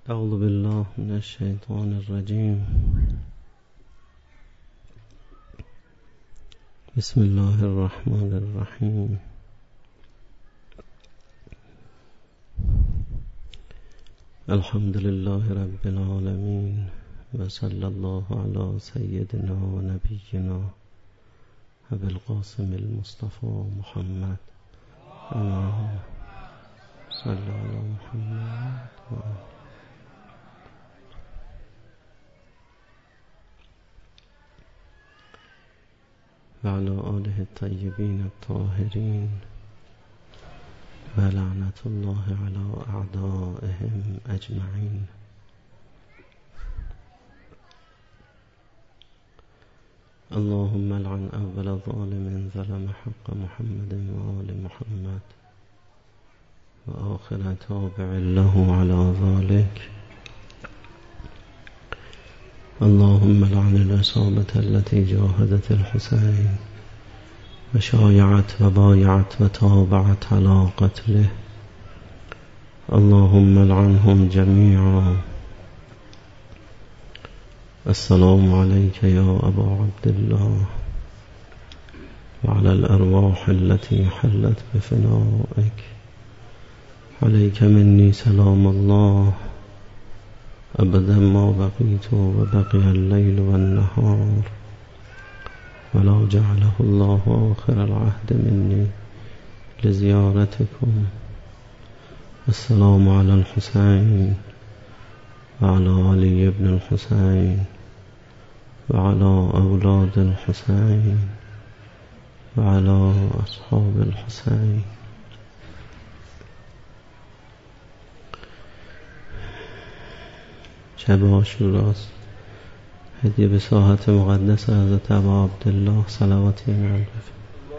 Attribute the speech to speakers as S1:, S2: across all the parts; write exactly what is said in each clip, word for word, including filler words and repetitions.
S1: اعوذ بالله من الشیطان الرجیم. بسم الله الرحمن الرحیم. الحمد لله رب العالمین و صلی الله علی سیدنا و نبینا ابی القاسم المصطفى محمد. اللهم صل علی محمد و وعلى آله الطيبين الطاهرين ولعنة الله على أعدائهم أجمعين. اللهم لعن أول ظالم ظلم حق محمد وآل محمد وآخر تابع له على ذلك. اللهم لعن العصابة التي جاهدت الحسين وشايعت وبايعت وتابعت على قتله. اللهم لعنهم جميعا. السلام عليك يا أبا عبد الله وعلى الأرواح التي حلت بفنائك. عليك مني سلام الله أبدا ما بقيت وبقي الليل والنهار ولو جعله الله آخر العهد مني لزيارتكم. السلام على الحسين وعلى علي بن الحسين وعلى أولاد الحسين وعلى أصحاب الحسين. شب عاشوراست. هدیه به ساحت مقدس حضرت ابا عبدالله صلوات ایمان بفرمایید.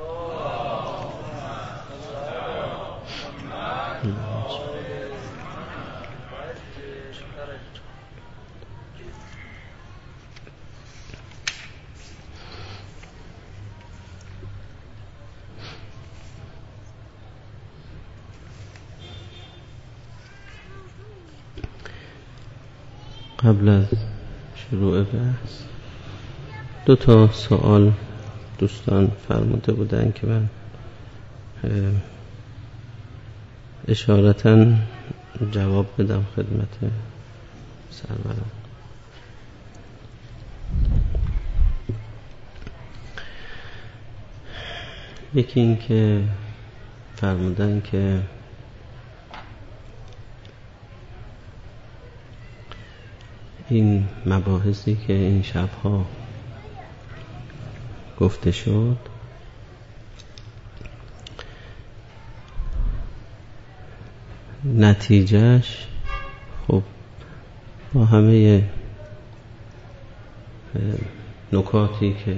S1: قبل از شروع بحث دو تا سوال دوستان فرموده بودن که من اشارتاً جواب بدم خدمت سروران. یکی این که فرمودن که این مباحثی که این شبها گفته شد نتیجهش خب با همه نکاتی که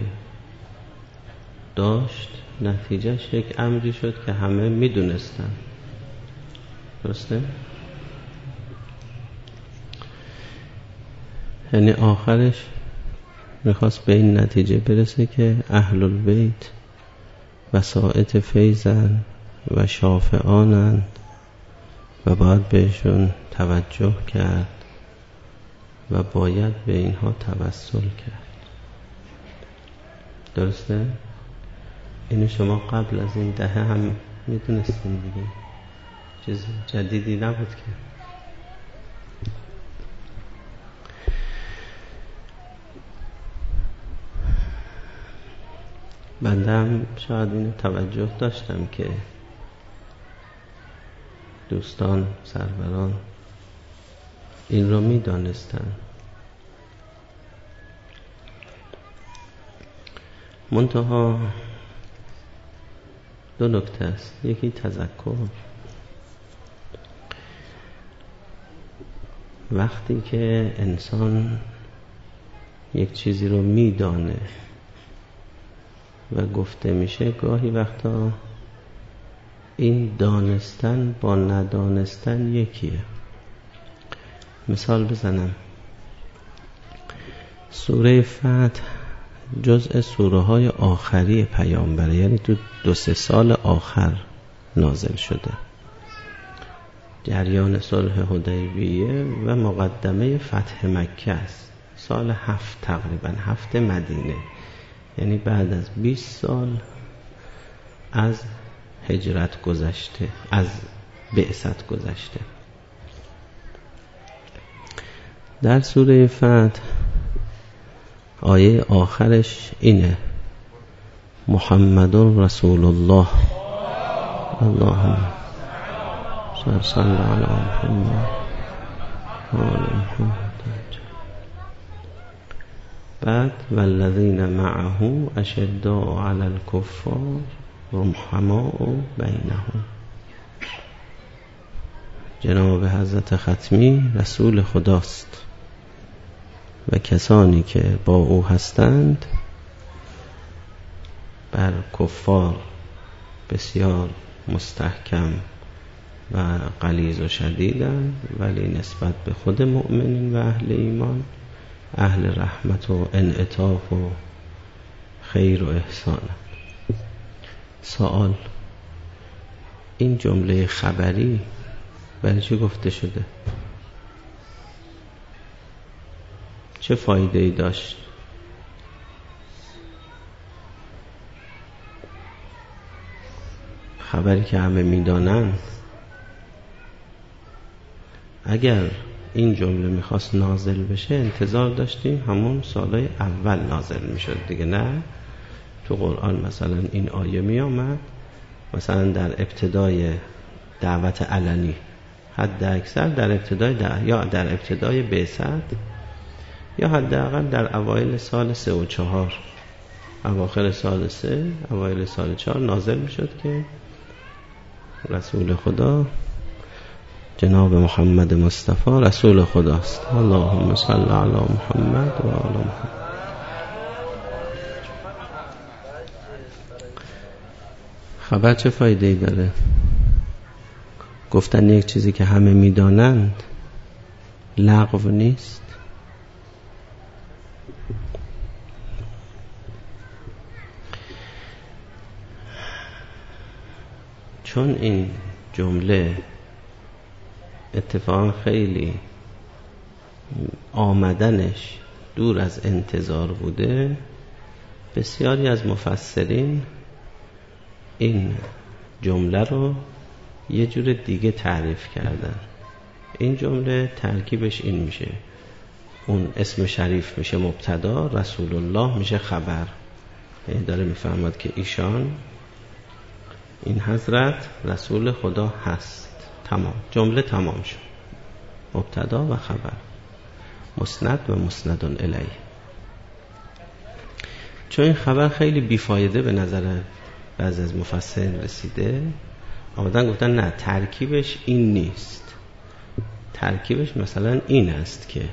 S1: داشت نتیجهش یک امری شد که همه میدونستن. درسته؟ یعنی آخرش میخواست به این نتیجه برسه که اهل البیت وسائط فیضن و شافعانند و باید بهشون توجه کرد و باید به اینها توسل کرد. درسته؟ اینو شما قبل از این دهه هم میدونستین دیگه، چیز جدیدی نبود که. بنده هم شاید اینو توجه داشتم که دوستان سروران این رو می دانستن. منتها دو نکته است. یکی تذکر. وقتی که انسان یک چیزی رو می دانه و گفته میشه، گاهی وقتا این دانستن با ندانستن یکیه. مثال بزنم، سوره فتح جزء سوره های آخری پیامبره، یعنی تو دو سه سال آخر نازل شده. جریان صلح حدیبیه و مقدمه فتح مکه است. سال هفت تقریبا هفت مدینه، یعنی بعد از بیست سال از هجرت گذشته، از بعثت گذشته. در سوره فتح آیه آخرش اینه: محمد رسول الله اللهم صل علی محمد و آل محمد. بعد والذین معه اشداء علی الکفار رحماء بینهم. جناب حضرت ختمی رسول خداست و کسانی که با او هستند بر کفار بسیار مستحکم و غلیظ و شدیدند، ولی نسبت به خود مؤمنین و اهل ایمان اهل رحمت و انعطاف و خیر و احسان. سوال: این جمله خبری برای چی گفته شده؟ چه فایده ای داشت؟ خبری که همه میدانن. اگر این جمله میخواست نازل بشه انتظار داشتیم همون سالهای اول نازل میشد دیگه. نه، تو قرآن مثلا این آیه میامد مثلا در ابتدای دعوت علنی، حد اکثر در ابتدای دع... یا در ابتدای بعثت، یا حداقل در اوایل سال سه و چهار، اواخر سال سه اوایل سال چهار نازل میشد که رسول خدا جناب محمد مصطفی رسول خداست. اللهم صل علی محمد و آل محمد. خبر چه فایده ای داره؟ گفتن یک چیزی که همه میدانند لغو نیست. چون این جمله اتفاقا خیلی آمدنش دور از انتظار بوده، بسیاری از مفسرین این جمله رو یه جور دیگه تعریف کردن. این جمله ترکیبش این میشه: اون اسم شریف میشه مبتدا، رسول الله میشه خبر. یعنی داره میفهمد که ایشان، این حضرت رسول خدا هست. تمام، جمله تمام شد، مبتدا و خبر، مسند و مسند الیه. چون این خبر خیلی بیفایده به نظر بعضی از مفسرین رسیده، آمدن گفتن نه، ترکیبش این نیست. ترکیبش مثلا این است که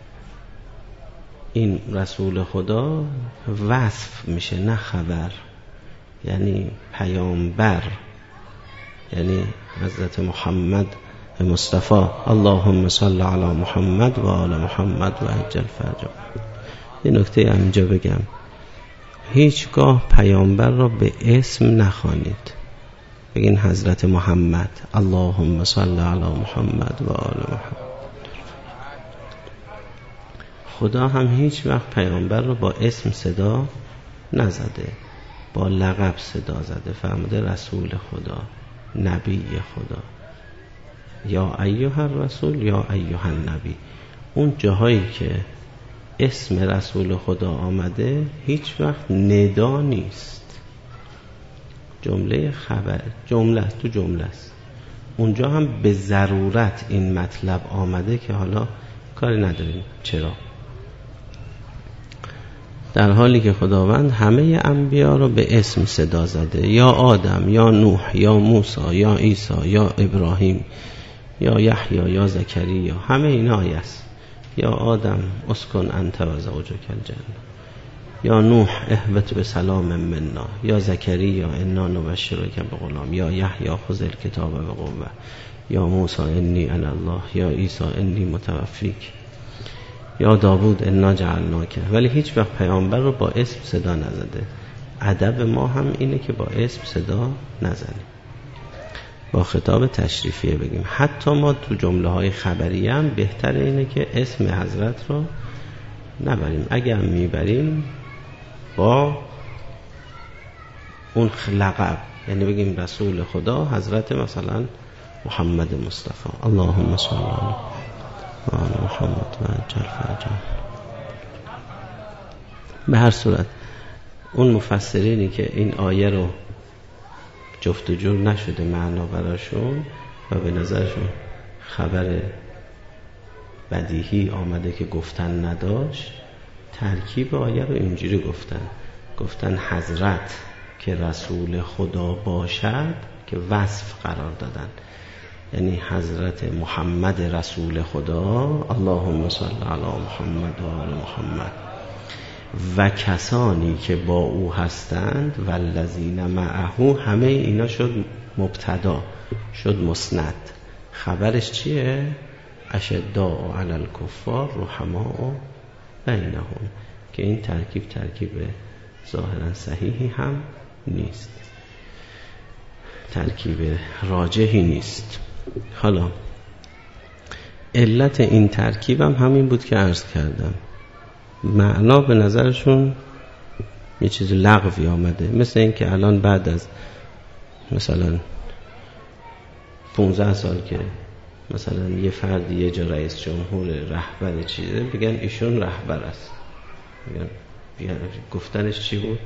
S1: این رسول خدا وصف میشه، نه خبر. یعنی پیامبر، یعنی حضرت محمد مصطفی. اللهم صل علی محمد و آل محمد و عجل فرجه. یه نکته اینجا بگم: هیچگاه پیامبر را به اسم نخوانید، بگین حضرت محمد. اللهم صل علی محمد و آل محمد. خدا هم هیچ وقت پیامبر را با اسم صدا نزده، با لقب صدا زده. فرموده رسول خدا، نبی خدا، یا ایها الرسول یا ایها النبی. اون جاهایی که اسم رسول خدا آمده هیچ وقت ندا نیست، جمله خبر، جمله است، تو جمله است. اونجا هم به ضرورت این مطلب آمده که حالا کاری نداریم چرا، در حالی که خداوند همه انبیا رو به اسم صدا زده. یا آدم، یا نوح، یا موسی، یا عیسی، یا ابراهیم، یا یحیی، یا زکریا، همه اینا آیه است. یا آدم اسکن انت و زوجک الجنه، یا نوح اهبط بسلام منا، یا زکریا انا نبشرک بغلام، یا یحیی خذ الکتاب بقوه، یا موسی انی انا الله، یا عیسی انی متوفیک، یا داوود انا جعلناک. ولی هیچ وقت پیامبر رو با اسم صدا نزده. ادب ما هم اینه که با اسم صدا نزنیم. با خطاب تشریفیه بگیم. حتی ما تو جمله های خبریه هم بهتر اینه که اسم حضرت رو نبریم، اگر میبریم با اون لقب، یعنی بگیم رسول خدا حضرت مثلا محمد مصطفی، اللهم صل علی محمد و عجل فرجه. به هر صورت اون مفسرینی که این آیه رو جفت و جور نشده معنا براشون و به نظرشون خبر بدیهی آمده که گفتن نداشت، ترکیب آیه رو اینجوری گفتن گفتن حضرت که رسول خدا باشد که وصف قرار دادن، یعنی حضرت محمد رسول خدا، اللهم صل علی محمد و آل محمد، و کسانی که با او هستند و الذین معه، همه اینا شد مبتدا، شد مسند. خبرش چیه؟ اشداء علی الکفار رحماء بینهم، که این ترکیب ترکیب ظاهرا صحیحی هم نیست، ترکیب راجحی نیست. حالا علت این ترکیب هم همین بود که عرض کردم، معنا به نظرشون یه چیز لغوی آمده، مثل این که الان بعد از مثلا پونزده سال که مثلا یه فردی یه جا رئیس جمهور رهبر چیزه بگن ایشون رهبر است، بگن گفتنش چی بود؟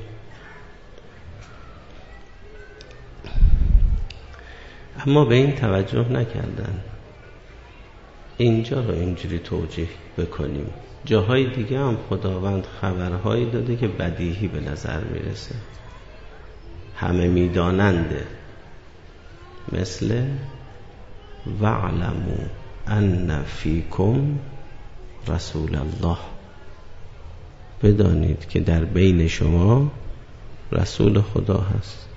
S1: اما به این توجه نکردن اینجا رو اینجوری توجیه بکنیم. جاهای دیگه هم خداوند خبرهایی داده که بدیهی به نظر میرسه، همه میداننده، مثل وَاعْلَمُوا أَنَّ فِيكُمْ رسول الله، بدانید که در بین شما رسول خدا هست.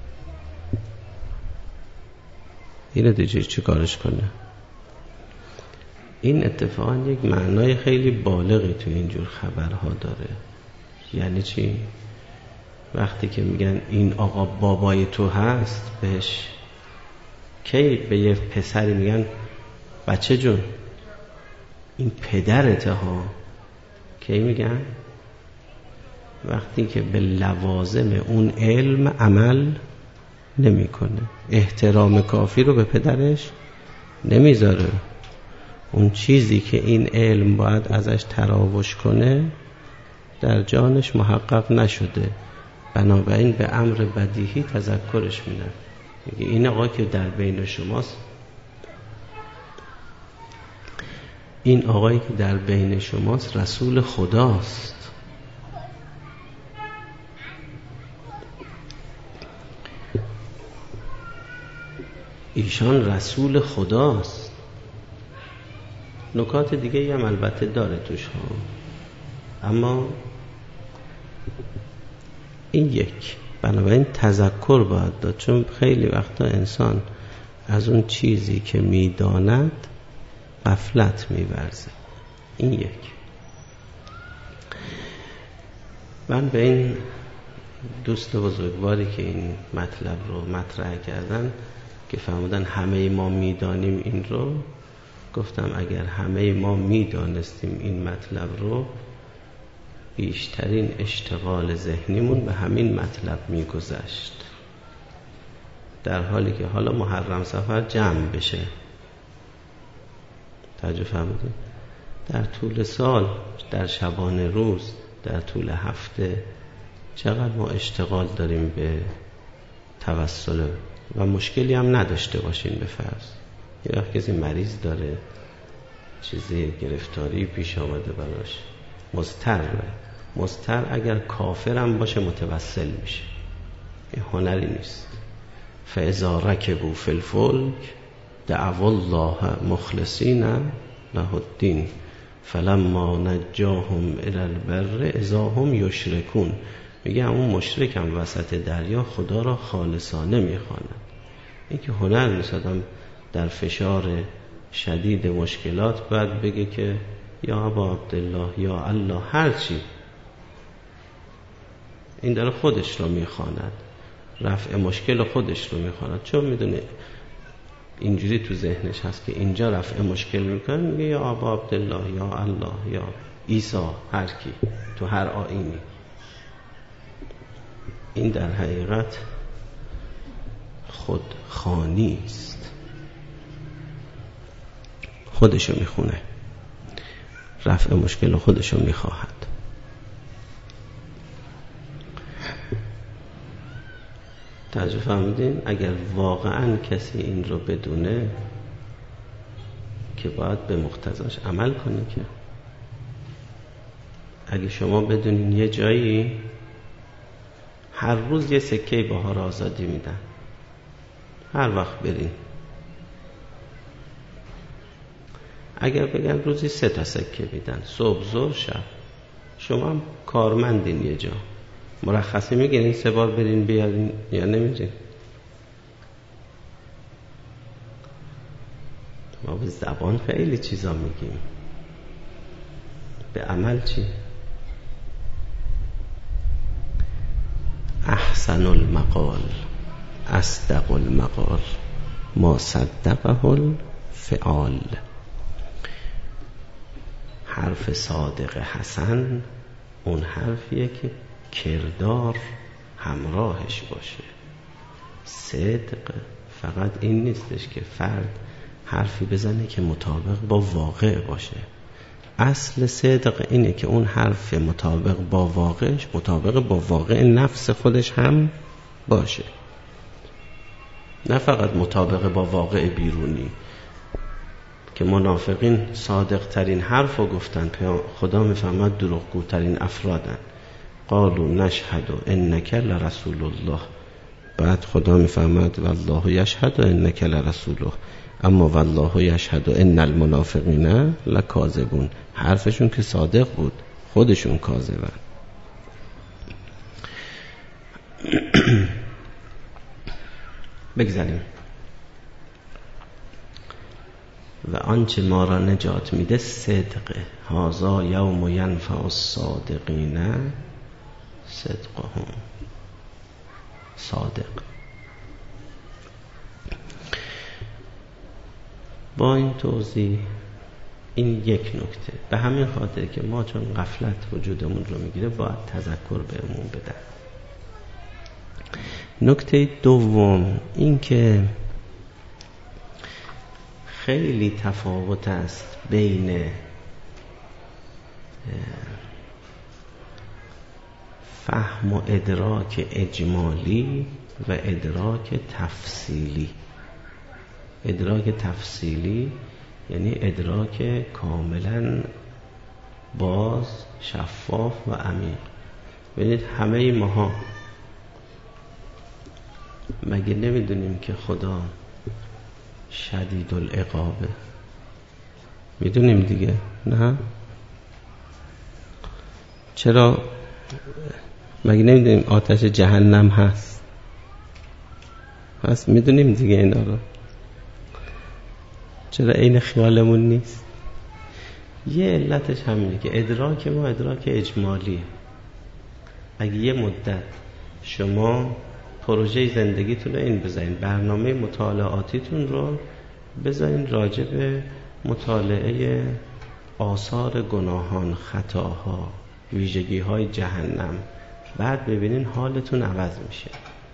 S1: اینه دیگه چی کارش کنه؟ این اتفاقا یک معنای خیلی بالغی تو اینجور خبرها داره. یعنی چی؟ وقتی که میگن این آقا بابای تو هست، بهش کی به یه پسری میگن بچه جون این پدرته ها، کی میگن؟ وقتی که به لوازم اون علم عمل نمیکنه، احترام کافی رو به پدرش نمیذاره، اون چیزی که این علم باید ازش تراوش کنه در جانش محقق نشده، بنابراین به امر بدیهی تذکرش میدن، میگه این آقا که در بین شماست، این آقایی که در بین شماست رسول خداست. ایشان رسول خداست. نکات دیگه هم البته داره توش ها، اما این یک، بنابراین تذکر باید داد، چون خیلی وقتا انسان از اون چیزی که میداند غفلت می‌ورزه. این یک. من به این دوست بزرگواری که این مطلب رو مطرح کردن که فرمودن همه ما میدانیم این رو، گفتم اگر همه ما میدانستیم این مطلب رو، بیشترین اشتغال ذهنیمون به همین مطلب میگذشت، در حالی که حالا محرم سفر جمع بشه. توجه فرمودید؟ در طول سال، در شبانه روز، در طول هفته چقدر ما اشتغال داریم به توسل و مشکلی هم نداشته باشین به فرض. یه وقت کسی مریض داره، چیزی گرفتاری پیش آمده براش، مضطر مضطر اگر کافرم باشه متوسل میشه، این هنری نیست. فاذا رکبوا فی الفلک دعوا الله مخلصین له الدین فلما نجاهم الی البر اذا هم یشرکون. میگه اون مشرک هم وسط دریا خدا را خالصانه میخواند. این که هنر نیست آدم در فشار شدید مشکلات باید بگه که یا ابا عبدالله یا الله هر چی، این داره خودش رو میخواند، رفع مشکل خودش رو میخواند، چون میدونه اینجوری تو ذهنش هست که اینجا رفع مشکل میکنه، میگه یا آبا عبدالله، یا الله، یا عیسی، هر کی تو هر آیینی. این در حقیقت خود خانی است، خودشو میخونه، رفع مشکل خودشو میخواهد. توجه فهمیدین؟ اگر واقعا کسی این رو بدونه که باید به مقتضاش عمل کنه. که اگه شما بدونین یه جایی هر روز یه سکه بهار آزادی میدن، هر وقت برین، اگر بگن روزی سه تا سکه میدن، صبح، ظهر، شب، شما هم کارمندین یه جا، مرخصی میگیرین سه بار برین بیارین یا نمیرین؟ ما به زبان خیلی چیزا میگیم، به عمل چی؟ احسن المقال اصدق المقال ما صدقه الفعال. حرف صادق حسن اون حرفیه که کردار همراهش باشه. صدق فقط این نیستش که فرد حرفی بزنه که مطابق با واقع باشه. اصل صدق اینه که اون حرف مطابق با واقعش مطابق با واقع نفس خودش هم باشه، نه فقط مطابق با واقع بیرونی. که منافقین صادق ترین حرف رو گفتن، خدا میفهمد دروغگو ترین افرادن. قالوا نشهد انک لرسول الله، بعد خدا میفهمد والله یشهد انک لرسوله، اما والله یشهد ان المنافقین لکاذبون. حرفشون که صادق بود، خودشون کاذبن. بگذاریم. و آنچه ما را نجات میده صدقه. هذا یوم ینفع الصادقین صدقهم. صادق. با این توضیح، این یک نکته. به همین خاطر که ما چون غفلت وجودمون رو میگیره باید تذکر بهمون بدن. نکته دوم این که خیلی تفاوت است بین فهم و ادراک اجمالی و ادراک تفصیلی. ادراک تفصیلی یعنی ادراک کاملا باز، شفاف و عمیق. ببینید همه ماها مگه نمیدونیم که خدا شدید العقابه؟ میدونیم دیگه، نه؟ چرا مگه نمیدونیم آتش جهنم هست؟ هست، میدونیم دیگه اینا رو. چرا عین خیالمون نیست؟ یه علتش همینه که ادراک ما ادراک اجمالیه. اگه یه مدت شما پروژه زندگیتون رو این بذارین، برنامه مطالعاتیتون رو بذارین راجع به مطالعه آثار گناهان، خطاها، ویژگی‌های جهنم، بعد ببینین حالتون عوض میشه.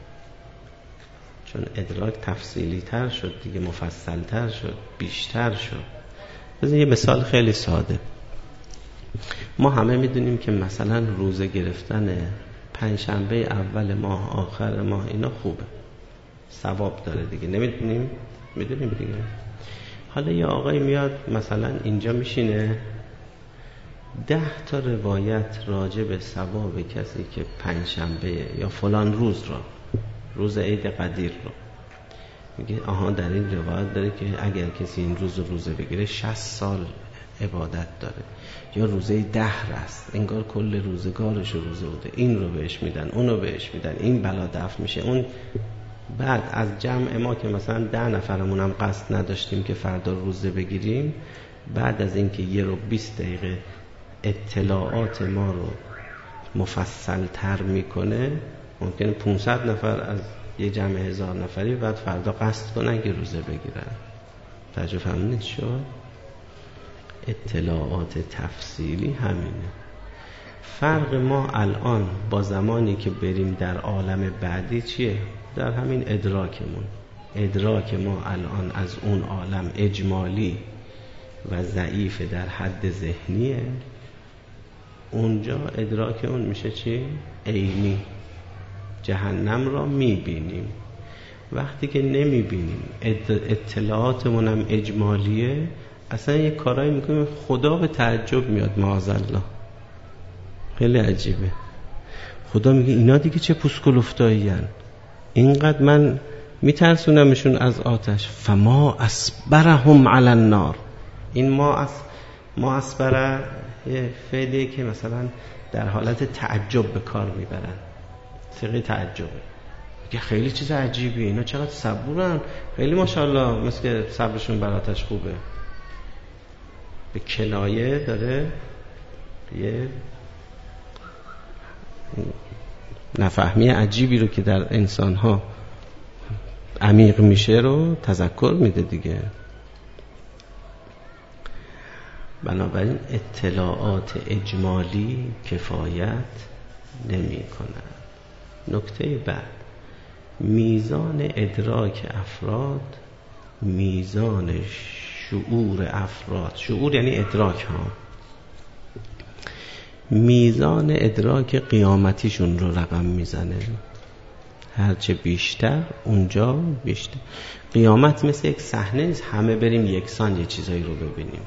S1: چون ادراک تفصیلی تر شد دیگه، مفصل تر شد، بیشتر شد. بذار یه مثال خیلی ساده. ما همه میدونیم که مثلا روزه گرفتن پنجشنبه اول ماه، آخر ماه، اینا خوبه، ثواب داره دیگه. نمیدونیم؟ میدونیم دیگه. حالا یه آقای میاد مثلا اینجا میشینه ده تا روایت راجع به ثواب کسی که پنجشنبه یا فلان روز را، روز عید قدیر رو، میگه آها در این روایت داره که اگر کسی این روز روزه بگیره شصت سال عبادت داره، یا روزه دهر است، انگار کل روزگارش روزه بوده، این رو بهش میدن، اون رو بهش میدن، این بلا دفع میشه. اون بعد از جمع ما که مثلا ده نفرمون هم قصد نداشتیم که فردا روزه بگیریم، بعد از اینکه یه رو بیست دقیقه اطلاعات ما رو مفصل تر میکنه، ممکنه پانصد نفر از یه جمع هزار نفری بعد فردا قصد کنن که روزه بگیرن. توجه فهمید شد؟ اطلاعات تفصیلی همینه. فرق ما الان با زمانی که بریم در عالم بعدی چیه؟ در همین ادراکمون. ادراک ما الان از اون عالم اجمالی و ضعیف در حد ذهنیه. اونجا ادراک اون میشه چی؟ عینی. جهنم را میبینیم. وقتی که نمیبینیم اطلاعاتمون هم اجمالیه، اصلا یه کارایی میکنیم خدا به تعجب میاد معاذالله. خیلی عجیبه. خدا میگه اینا دیگه چه پوسکلفتایی هن، اینقدر من میترسونمشون از آتش. فما اسبرهم علی النار. این ما از ما اسبره یه فعلیه که مثلا در حالت تعجب به کار میبرن. صیغه تعجبه. میگه خیلی چیز عجیبیه، اینا چقدر صبورن، خیلی ماشاءالله، مثل که صبرشون بر آتش خوبه. به کنایه داره یه نفهمی عجیبی رو که در انسان‌ها عمیق میشه رو تذکر میده دیگه. بنابراین اطلاعات اجمالی کفایت نمی کنند. نکته بعد، میزان ادراک افراد، میزان شعور افراد، شعور یعنی ادراک ها، میزان ادراک قیامتیشون رو رقم میزنه. هرچه بیشتر اونجا بیشتر. قیامت مثل یک صحنه نیست همه بریم یکسان یه چیزایی رو ببینیم.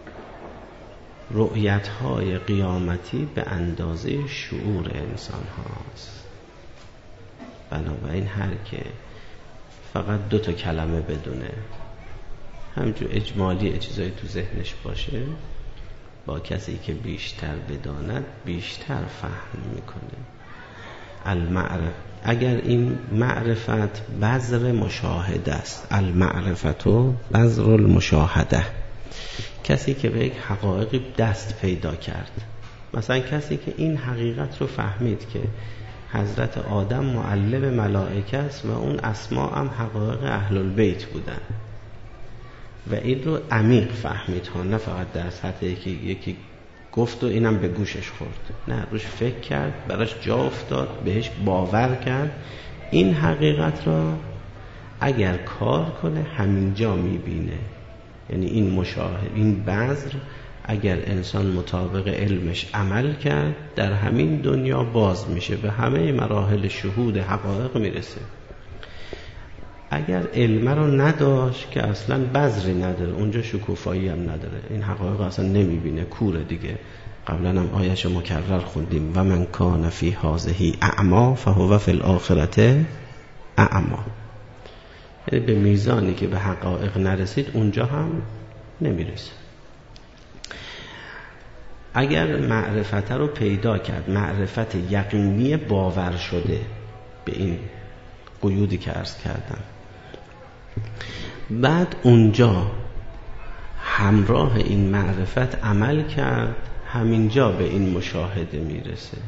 S1: رؤیت های قیامتی به اندازه شعور انسان هاست. بنابراین هر که فقط دو تا کلمه بدونه، همجور اجمالی چیزایی تو ذهنش باشه، با کسی که بیشتر بداند بیشتر فهم میکنه. المعرفت، اگر این معرفت بذر مشاهده است، المعرفت و بذر المشاهده، کسی که به یک حقایقی دست پیدا کرد، مثلا کسی که این حقیقت رو فهمید که حضرت آدم معلم ملائکه است و اون اسما هم حقایق اهل البیت بودن و این رو عمیق فهمید ها، نه فقط در سطح یکی یکی گفت و اینم به گوشش خورد، نه، روش فکر کرد، براش جا افتاد، بهش باور کرد. این حقیقت را اگر کار کنه همینجا میبینه. یعنی این مشاهد، این بذر، اگر انسان مطابق علمش عمل کرد، در همین دنیا باز میشه، به همه مراحل شهود حقایق میرسه. اگر علم رو نداشت که اصلا بذری نداره، اونجا شکوفایی هم نداره، این حقایق اصلا نمیبینه، کوره دیگه. قبلا هم آیش مکرر خوندیم و من کان فی هذه اعما فهو فی الاخرة اعما. یعنی به میزانی که به حقایق نرسید اونجا هم نمیرسه. اگر معرفت رو پیدا کرد، معرفت یقینی باور شده به این قیودی که عرض کردم، بعد اونجا همراه این معرفت عمل کرد، همینجا به این مشاهده میرسه.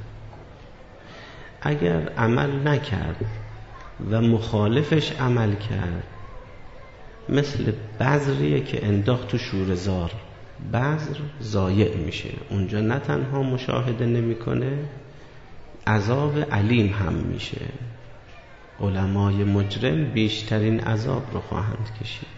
S1: اگر عمل نکرد و مخالفش عمل کرد، مثل بذریه که انداخت تو شوره‌زار، بذر ضایع میشه. اونجا نه تنها مشاهده نمیکنه، عذاب علیم هم میشه. علمای مجرم بیشترین عذاب رو خواهند کشید.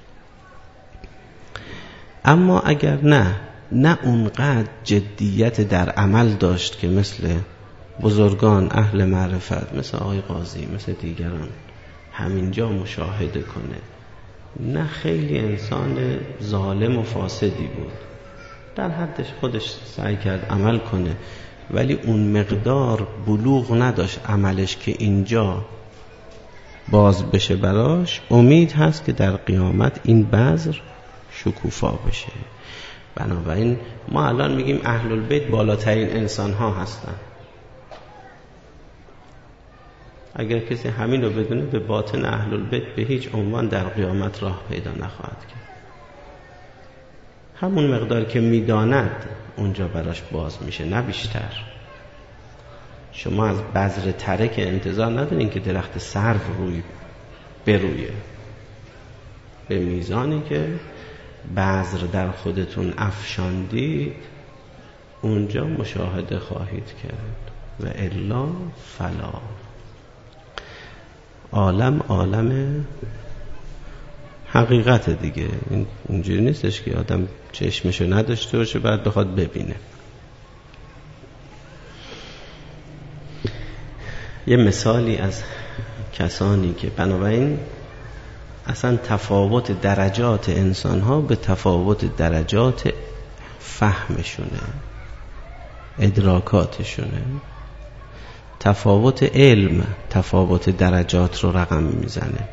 S1: اما اگر نه نه اونقدر جدیت در عمل داشت که مثل بزرگان اهل معرفت، مثل آقای قاضی، مثل دیگران همینجا مشاهده کنه، نه خیلی انسان ظالم و فاسدی بود، در حدش خودش سعی کرد عمل کنه، ولی اون مقدار بلوغ نداشت عملش که اینجا باز بشه براش، امید هست که در قیامت این بذر شکوفا بشه. بنابراین ما الان میگیم اهل البیت بالاترین انسان ها هستن. اگر کسی همین رو بدونه، به باطن اهل البیت به هیچ عنوان در قیامت راه پیدا نخواهد کرد. همون مقدار که میداند اونجا براش باز میشه، نه بیشتر. شما از بذر ترک انتظار ندارین که درخت سرو روی برویه، به میزانی که بذر در خودتون افشاندید اونجا مشاهده خواهید کرد و الا فلا. عالم عالم حقیقت دیگه، اینجوری نیستش که آدم چشمشو نداشته باشه بعد بخواد ببینه. یه مثالی از کسانی که بنابراین اصلا تفاوت درجات انسان ها به تفاوت درجات فهمشونه، ادراکاتشونه، تفاوت علم تفاوت درجات رو رقم میزنه.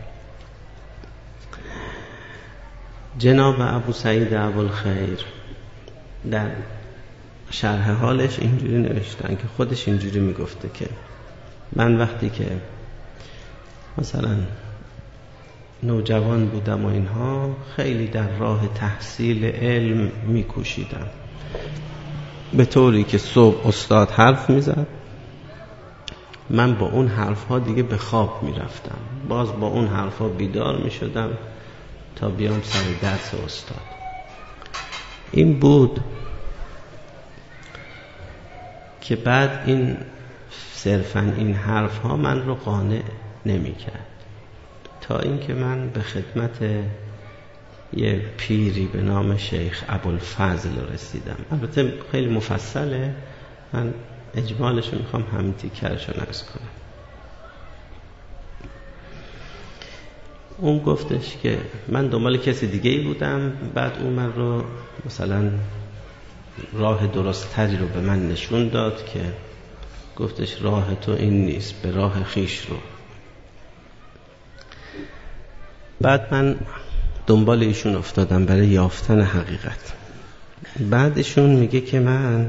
S1: جناب ابو سعید ابوالخیر در شرح حالش اینجوری نوشتن که خودش اینجوری میگفته که من وقتی که مثلا نوجوان بودم و اینها خیلی در راه تحصیل علم میکوشیدم، به طوری که صبح استاد حرف میزد من با اون حرفها دیگه به خواب میرفتم، باز با اون حرفها بیدار میشدم تا بیام سر درس استاد. این بود که بعد این صرفاً این حرفها من رو قانع نمی کرد تا اینکه من به خدمت یه پیری به نام شیخ ابوالفضل رسیدم. البته خیلی مفصله، من اجمالش رو میخوام همین تیکرش رو نقص کنم. اون گفتش که من دنبال کسی دیگه ای بودم، بعد اون من رو مثلا راه درست تری رو به من نشون داد که گفتش راه تو این نیست، به راه خیش رو. بعد من دنبال ایشون افتادم برای یافتن حقیقت. بعد ایشون میگه که من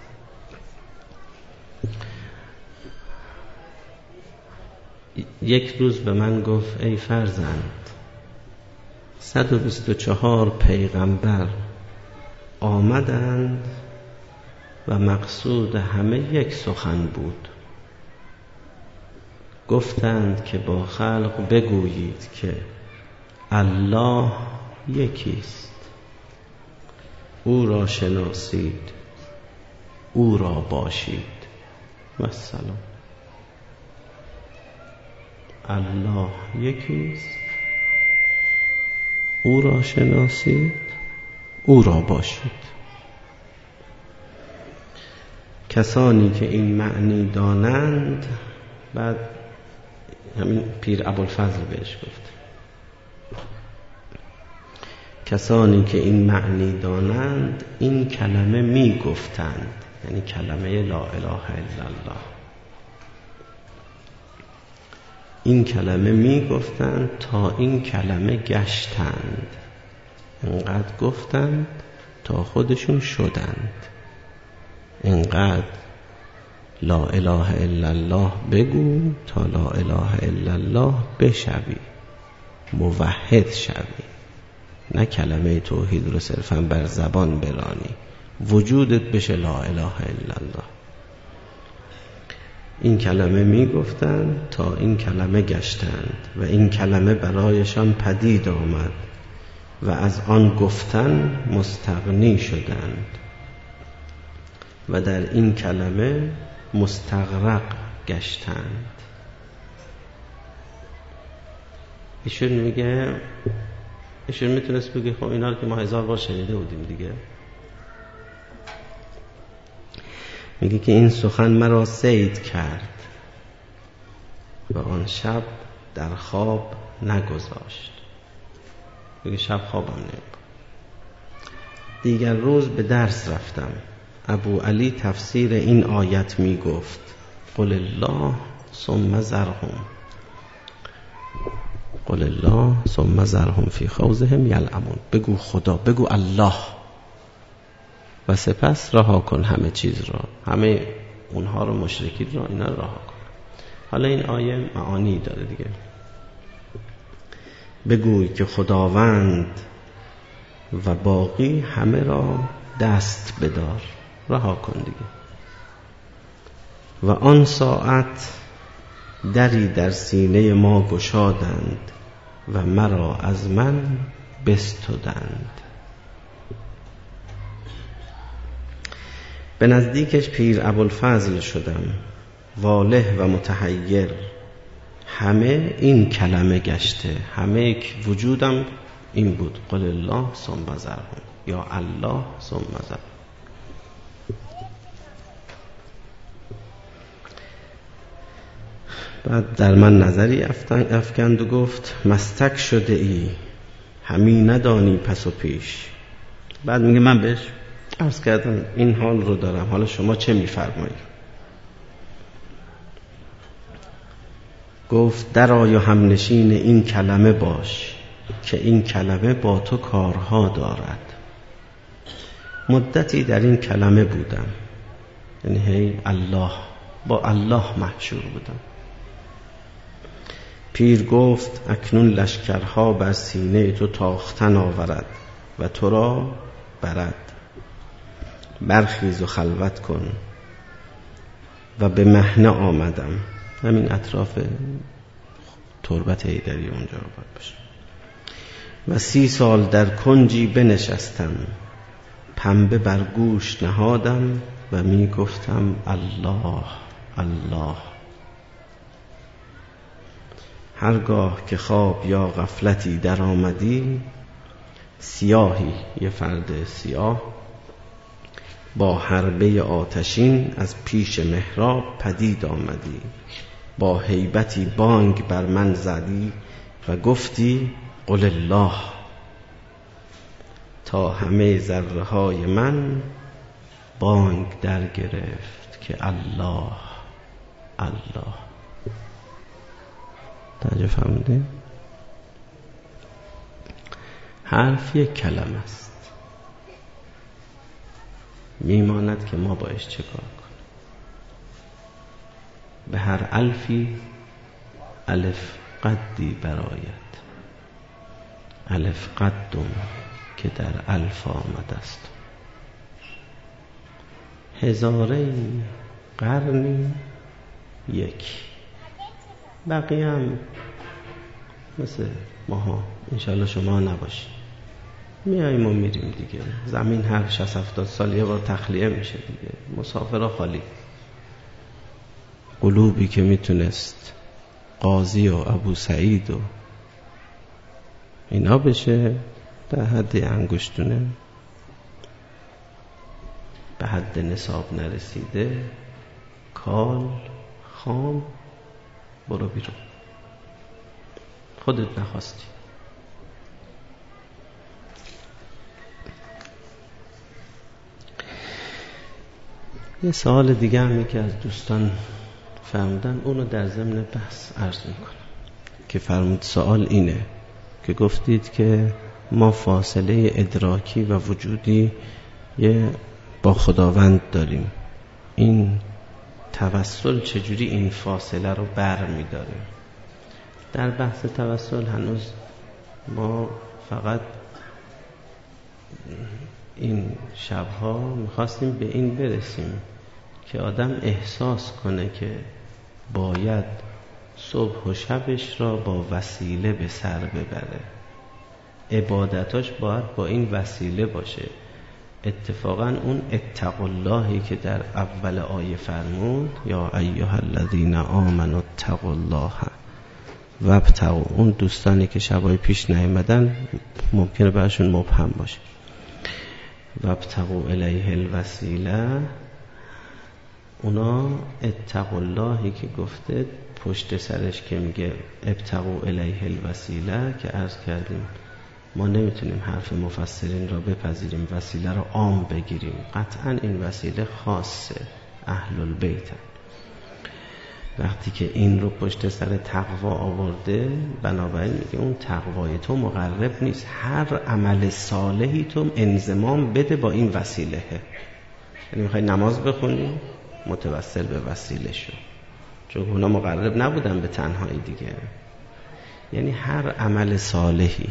S1: یک روز به من گفت ای فرزند، صد و بیست و چهار پیغمبر آمدند و مقصود همه یک سخن بود. گفتند که با خلق بگویید که الله یکیست، او را شناسید، او را باشید و سلام. الله یکیست، او را شناسید، او را باشید. کسانی که این معنی دانند، بعد همین پیر ابوالفضل بهش گفت، کسانی که این معنی دانند این کلمه می گفتند، یعنی کلمه لا اله الا الله، این کلمه می گفتند تا این کلمه گشتند، اینقدر گفتند تا خودشون شدند. اینقدر لا اله الا الله بگو تا لا اله الا الله بشوی، موحد شوی، نه کلمه توحید رو صرفا بر زبان برانی، وجودت بشه لا اله الا الله. این کلمه می گفتند تا این کلمه گشتند و این کلمه برایشان پدید آمد و از آن گفتن مستغنی شدند و در این کلمه مستغرق گشتند. ایشون میگه، ایشون میتونست بگه خب اینا رو که ما هزار بار شنیده بودیم دیگه. میگه که این سخن مرا صید کرد و آن شب در خواب نگذاشت. میگه شب خوابم نمیبرد. دیگر روز به درس رفتم. ابو علی تفسیر این آیت می گفت قل الله ثم ذرهم قل الله ثم ذرهم فی خوضهم یلعبون. بگو خدا، بگو الله و سپس رها کن همه چیز را، همه اونها رو، مشرکین را، اینا رو رها کن. حالا این آیه معانی داره دیگه. بگوی که خداوند و باقی همه را دست بدار، رها کن دیگه. و آن ساعت دری در سینه ما گشادند و مرا از من بستودند. به نزدیکش پیر ابوالفضل شدم، واله و متحیر. همه این کلمه گشته، همه وجودم این بود: قل الله ثم ذرهم، یا الله ثم ذرهم. بعد در من نظری افکند و گفت: مستک شده ای، همی ندانی پس و پیش. بعد میگه من بهش عرض کردم این حال رو دارم، حالا شما چه میفرمایید؟ گفت: درآی و همنشین این کلمه باش که این کلمه با تو کارها دارد. مدتی در این کلمه بودم، یعنی هی الله، با الله محشور بودم. پیر گفت: اکنون لشکرها بر سینه تو تاختن آورد و تو را برد. برخیز و خلوت کن. و به مهنه آمدم، همین اطراف تربت حیدری اونجا باید باشه. و سی سال در کنجی بنشستم، پنبه بر گوش نهادم و می گفتم الله الله. هرگاه که خواب یا غفلتی در آمدی، سیاهی، یه فرد سیاه با حربه آتشین از پیش محراب پدید آمدی، با هیبتی بانگ بر من زدی و گفتی قل الله، تا همه ذره های من بانگ در گرفت که الله الله. توجه فرمودین؟ حرف یک کلمه است، میماند که ما باش چه کار کنیم. به هر الفی الف قدی برآید، الف قدم که در الف آمده است. هزاره قرنی یک، بقیه هم مثل ماها انشالله شما نباشید. میاییم و میریم دیگه. زمین هر شصت هفتاد سال یه بار تخلیه میشه دیگه. مسافرها خالی. قلوبی که میتونست قاضی و ابو سعید و اینا بشه، در حد انگشتونه، به حد نصاب نرسیده، کال خام، برو بیرون. خودت نخواستی. یه سوال دیگه هم که از دوستان فرمودن، اونو در ضمن بحث عرض میکنم که فرمود سوال اینه که گفتید که ما فاصله ادراکی و وجودی یه با خداوند داریم، این توسل چجوری این فاصله رو بر میداره؟ در بحث توسل هنوز ما فقط این شبها میخواستیم به این برسیم که آدم احساس کنه که باید صبح و شبش را با وسیله به سر ببره، عبادتاش باید با این وسیله باشه. اتفاقا اون اتقوا اللهی که در اول آیه فرمود یا ایها الذین آمنوا اتقوا الله وابتغوا، اون دوستانی که شبای پیش نیامدن ممکنه براشون مبهم باشه. وابتغوا الیه الوسیله، اونا اتقوا اللهی که گفته پشت سرش که میگه ابتغوا الیه الوسیله، که عرض کردیم ما نمیتونیم حرف مفسرین را بپذیریم، وسیله را عام بگیریم. قطعا این وسیله خاصه اهل البیت. وقتی که این رو پشت سر تقوا آورده، بنابراین میگه اون تقوای تو مقرب نیست، هر عمل صالحی تو انضمام بده با این وسیله. یعنی میخوای نماز بخونی، متوسل به وسیله شو، چون اونا مقرب نبودن به تنهایی دیگه. یعنی هر عمل صالحی،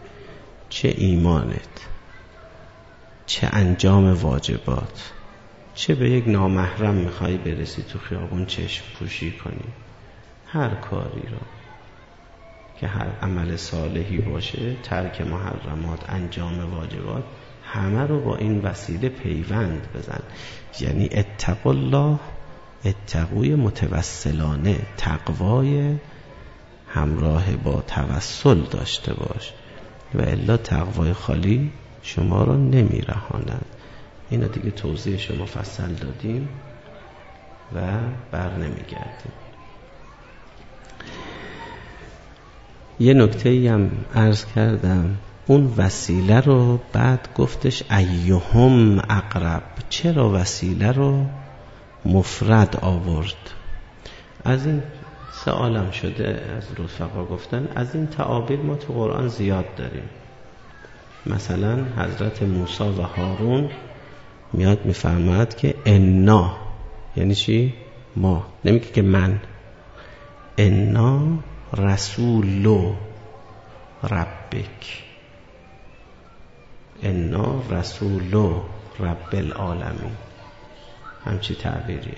S1: چه ایمانت، چه انجام واجبات، چه به یک نامحرم میخوای برسی تو خیابون چشم پوشی کنی، هر کاری را که هر عمل صالحی باشه، ترک محرمات، انجام واجبات، همه رو با این وسیله پیوند بزن. یعنی اتقوا الله، اتقوی متوسلانه، تقوای همراه با توسل داشته باش، و الا تقوای خالی شما رو نمی رهاند. اینا دیگه توضیحش مفصل دادیم و بر نمی گردیم. یه نکته‌ای هم عرض کردم، اون وسیله رو بعد گفتش ایهم اقرب. چرا وسیله رو مفرد آورد؟ از این سوالم شده، از رفقا گفتن از این تعابیر ما تو قرآن زیاد داریم. مثلا حضرت موسی و هارون میاد میفرماید که انا، یعنی چی؟ ما، نمیگه که من. انا رسول ربک، انا رسول رب العالمین، همچی تعبیریه،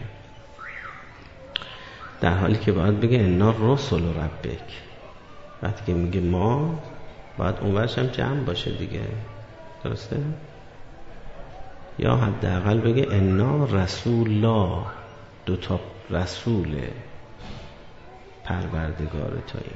S1: در حالی که باید بگه انا رسول ربک. وقتی که میگه ما، باید اون ورش هم جمع باشه دیگه، درسته؟ یا حداقل بگه انا رسولا، دوتا رسول پروردگار توییم.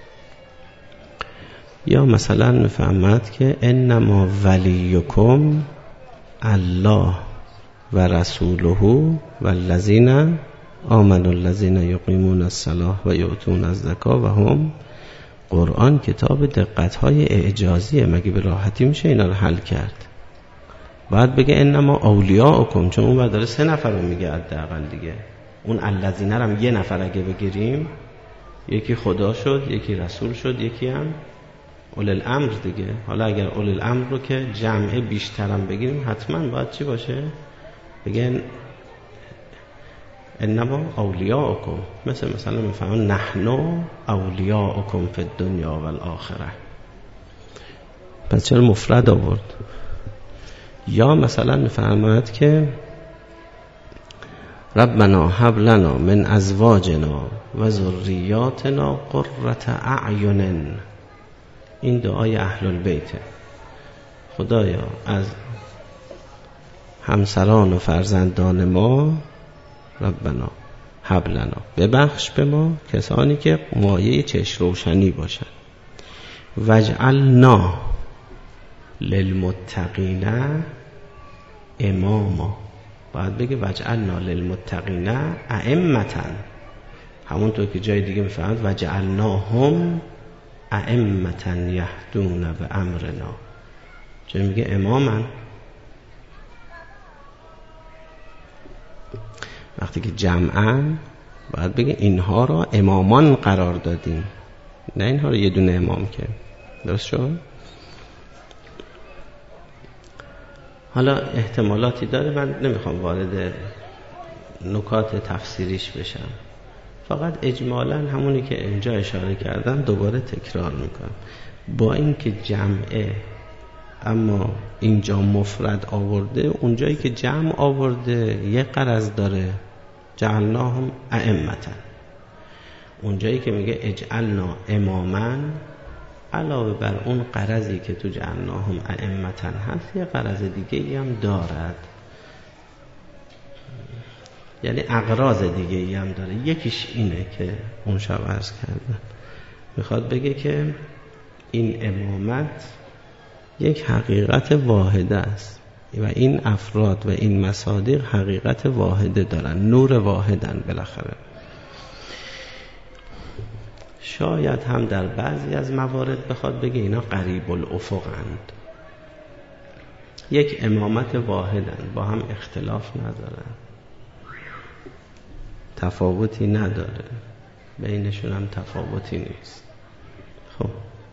S1: یا مثلا میفهمد که انما ولیکم الله و رسوله و الذین آمنوا الذین یقیمون الصلاة و یؤتون الزکاة و هم. قرآن کتاب دقت‌های اعجازیه، مگه به راحتی میشه اینا رو حل کرد؟ باید بگه انما اولیاءکم، چون اون بعد داره سه نفر رو میگه حداقل دیگه. اون الذین رو هم یه نفر اگه بگیریم، یکی خدا شد، یکی رسول شد، یکی هم اول الامر دیگه. حالا اگر اول الامر رو که جمعه بیشترم بگیریم، حتما باید چی باشه؟ بگن انما اولیاءکم، مثل مثلا میفهمن نحن اولیاءکم فی الدنیا و الاخره. پس چرا مفرد آورد؟ یا مثلا میفرماید که ربنا هب لنا من ازواجنا و ذریاتنا قرة اعین. این دعای اهل البیت، خدایا از همسران و فرزندان ما، ربنا هب لنا، ببخش به ما کسانی که مایه چشم روشنی باشن، وجعلنا للمتقین اماما. باید بگه وجعلنا للمتقین ائمة، همونطور که جای دیگه میفهمد وجعلناهم ائمة یهدون بامرنا، چون میگه اماما. وقتی که جمعاً باید بگه اینها را امامان قرار دادیم، نه اینها را یه دونه امام که. درست شد؟ حالا احتمالاتی داره، من نمیخوام وارد نکات تفسیریش بشم، فقط اجمالاً همونی که اینجا اشاره کردم دوباره تکرار میکنم. با اینکه جمعه اما اینجا مفرد آورده، اونجایی که جمع آورده یه غرض داره، جعلناهم ائمة. اونجایی که میگه اجعلنا اماما، علاوه بر اون غرضی که تو جعلناهم ائمة هست، یه غرض دیگه هم دارد، یعنی اغراض دیگه هم داره. یکیش اینه که اون شب عرض کردم، میخواد بگه که این امامت یک حقیقت واحده است و این افراد و این مصادیق حقیقت واحده دارن، نور واحدن. بالاخره شاید هم در بعضی از موارد بخواد بگه اینا قریب الافقند، یک امامت واحدن، با هم اختلاف ندارن، تفاوتی نداره، بینشون هم تفاوتی نیست. خب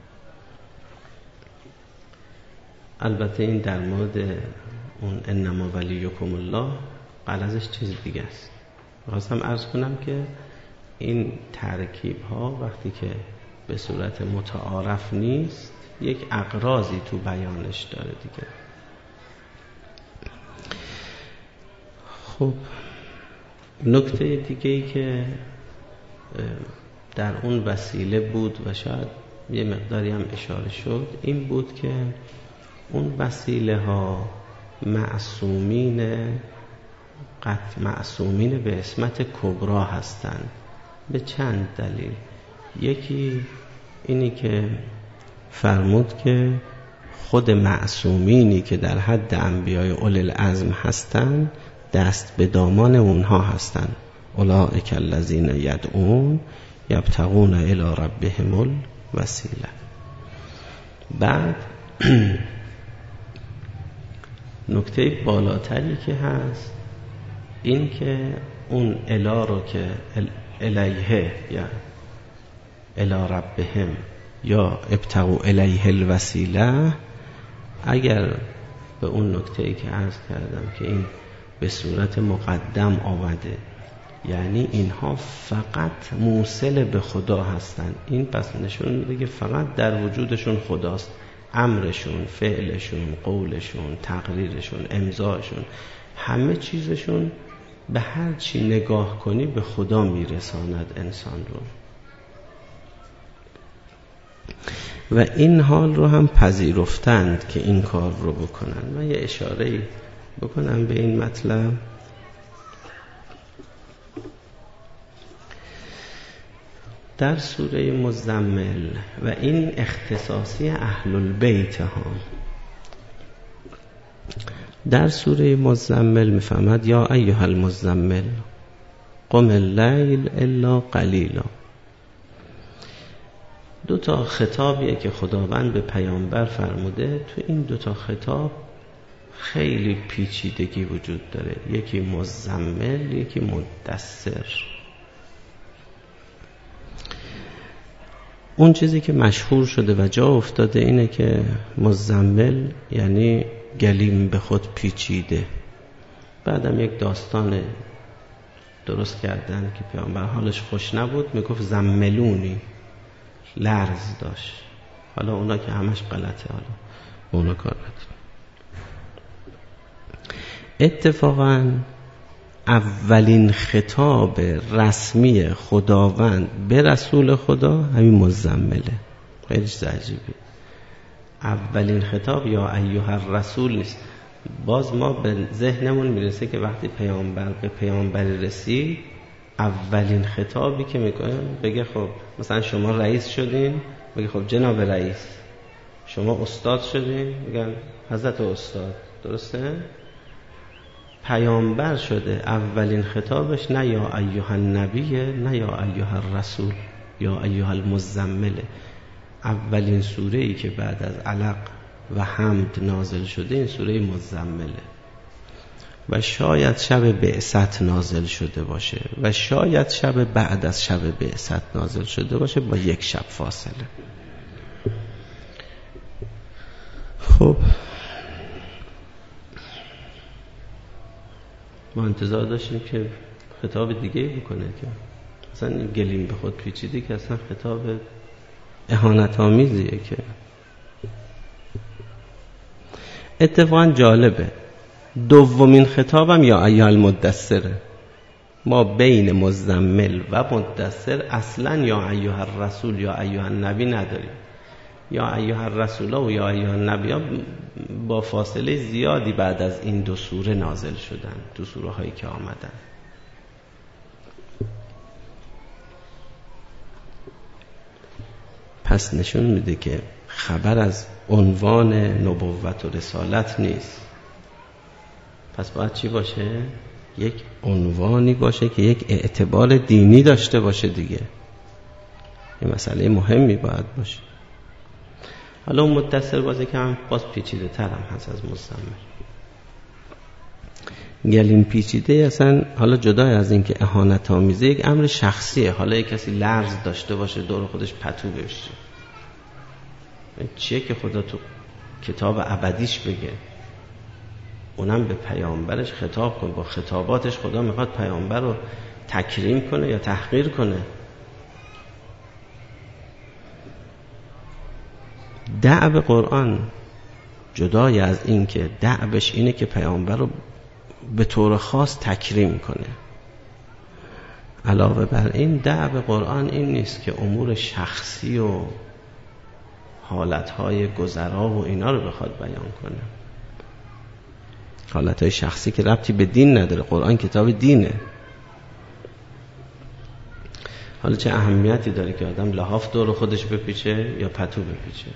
S1: البته این در مورد اون انما ولیکم الله غرضش چیز دیگه است. خواستم عرض کنم که این ترکیب ها وقتی که به صورت متعارف نیست، یک اغراضی تو بیانش داره دیگه. خب نکته دیگه ای که در اون وسیله بود و شاید یه مقداری هم اشاره شد این بود که اون وسیله ها معصومین قطع معصومین به عصمت کبرا هستند به چند دلیل. یکی اینی که فرمود که خود معصومینی که در حد انبیای اولی العزم هستند دست به دامان اونها هستند. اولئک الذین یدعون یبتغون الی ربهم الوسیله. بعد نکته بالاتری که هست این که اون الا رو که الیه یا الی ربهم یا ابتغوا الیه الوسیله، اگر به اون نکته‌ای که عرض کردم که این به صورت مقدم آمده یعنی اینها فقط موصل به خدا هستند، این پس نشون میده که فقط در وجودشون خداست. امرشون، فعلشون، قولشون، تقریرشون، امضاشون، همه چیزشون به هر چی نگاه کنی به خدا میرساند انسان رو. و این حال رو هم پذیرفتند که این کار رو بکنن. من یه اشاره بکنم به این مطلب. در سوره مزمل و این اختصاصی اهل البیت ها، در سوره مزمل میفهمد یا ایها المزمل قم اللیل الا قلیلا. دو تا خطابیه که خداوند به پیامبر فرموده. تو این دو تا خطاب خیلی پیچیدگی وجود داره، یکی مزمل یکی مدثر. اون چیزی که مشهور شده و جا افتاده اینه که مزمل یعنی گلیم به خود پیچیده. بعدم یک داستان درست کردن که پیامبر حالش خوش نبود میگفت زملونی، لرز داشت. حالا اونا که همش غلطه، حالا اونا کار نداره. اتفاقا اولین خطاب رسمی خداوند به رسول خدا همین مزمله. خیلی چیز عجیبه. اولین خطاب یا ایها الرسول نیست. باز ما به ذهنمون میرسه که وقتی پیامبر به پیامبری رسید اولین خطابی که میکنه بگه خب مثلا شما رئیس شدین، بگه خب جناب رئیس. شما استاد شدین، میگن حضرت استاد. درسته؟ پیامبر شده اولین خطابش نه یا ایها النبی، نه یا ایها الرسول، یا ایها المزمل. اولین سوره ای که بعد از علق و حمد نازل شده این سوره مزمله و شاید شب بعثت نازل شده باشه و شاید شب بعد از شب بعثت نازل شده باشه با یک شب فاصله. خب ما انتظار داشتیم که خطاب دیگه بکنه که اصلا این گلیم به خود پیچیده که اصلا خطاب اهانت آمیزیه. که اتفاقا جالبه دومین خطابم یا ایها المدثر. ما بین مزمل و مدثر اصلا یا ایها الرسول یا ایها النبی نداریم. یا ایها الرسول و یا ایها النبی با فاصله زیادی بعد از این دو سوره نازل شدن، دو سوره هایی که آمدن. پس نشون میده که خبر از عنوان نبوت و رسالت نیست. پس باید چی باشه؟ یک عنوانی باشه که یک اعتبار دینی داشته باشه دیگه. این مسئله مهمی باید باشه. حالا اون متصل بازه که هم باز پیچیده تر هم هست از مزمل. گلیم پیچیده اصلا حالا جدای از این که اهانت آمیزه یک امر شخصیه. حالا یک کسی لرز داشته باشه دور خودش پتو بشه، چیه که خدا تو کتاب ابدیش بگه؟ اونم به پیامبرش خطاب کن. با خطاباتش خدا میخواد پیامبر رو تکریم کنه یا تحقیر کنه؟ دعو قرآن جدای از این که دعوش اینه که پیامبر رو به طور خاص تکریم کنه. علاوه بر این دأب قرآن این نیست که امور شخصی و حالتهای گذرا و اینا رو بخواد بیان کنه. حالتهای شخصی که ربطی به دین نداره، قرآن کتاب دینه. حالا چه اهمیتی داره که آدم لحاف دور خودش بپیچه یا پتو بپیچه؟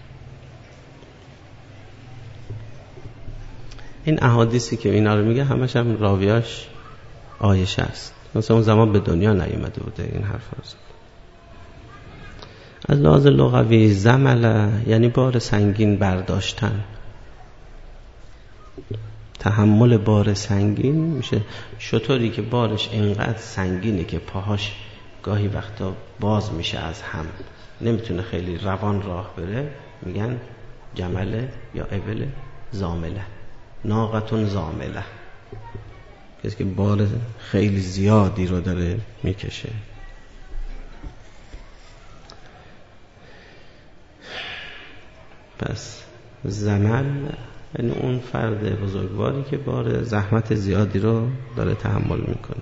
S1: این احادیثی که اینا رو میگه همش هم راویاش عایشه است. مثلا اون زمان به دنیا نیومده بوده این حرف رو زد. از لحاظ لغوی زمله یعنی بار سنگین برداشتن. تحمل بار سنگین میشه شطوری که بارش اینقدر سنگینه که پاهاش گاهی وقتا باز میشه از هم، نمیتونه خیلی روان راه بره، میگن جمله یا ابل زامله، ناقتون زامله، کسی که بار خیلی زیادی رو داره میکشه. پس زمل یعنی اون فرد بزرگواری که بار زحمت زیادی رو داره تحمل میکنه.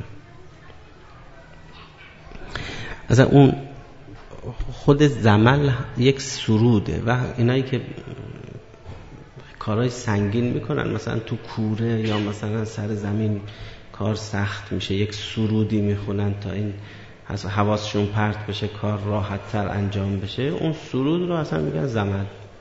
S1: اصلا اون خود زمل یک سروده و اینایی که کارهای سنگین میکنن، مثلا تو کوره یا مثلا سر زمین کار سخت میشه، یک سرودی میخونن تا این حواسشون پرت بشه، کار راحت تر انجام بشه. اون سرود رو اصلا میگن زمل.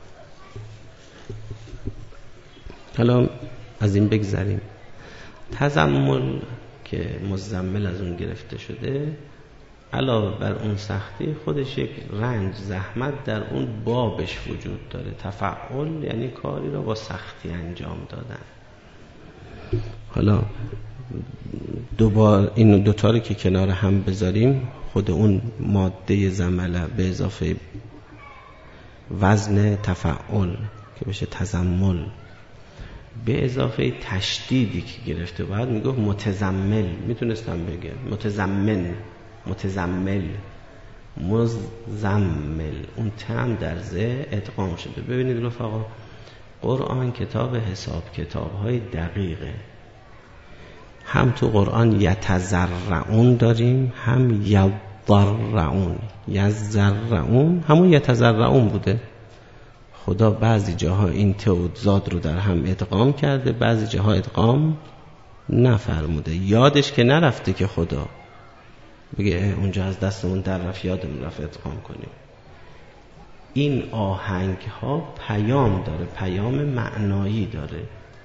S1: حالا از این بگذریم. تزمل که مزمل از اون گرفته شده، علاوه بر اون سختی خودش یک رنج زحمت در اون بابش وجود داره. تفعل یعنی کاری را با سختی انجام دادن. حالا دوبار این دوتا رو که کنار هم بذاریم، خود اون ماده زمله به اضافه وزن تفعل که بشه تزمل، به اضافه تشدیدی که گرفته باید میگه متزمل. میتونستم بگه متزمن، متزمل، مزمل. اون تم در زه ادغام شده. ببینید رفقا، قرآن کتاب حساب کتاب‌های دقیقه. هم تو قرآن یتزرعون داریم، هم یضرعون. یزرعون همون یتزرعون بوده. خدا بعضی جاها این تعداد رو در هم ادغام کرده، بعضی جاها ادغام نفرموده. یادش که نرفته که خدا بگه اونجا از دستمون در رفت، یادمون رفت ادغام کنیم. این آهنگ ها پیام داره، پیام معنایی داره.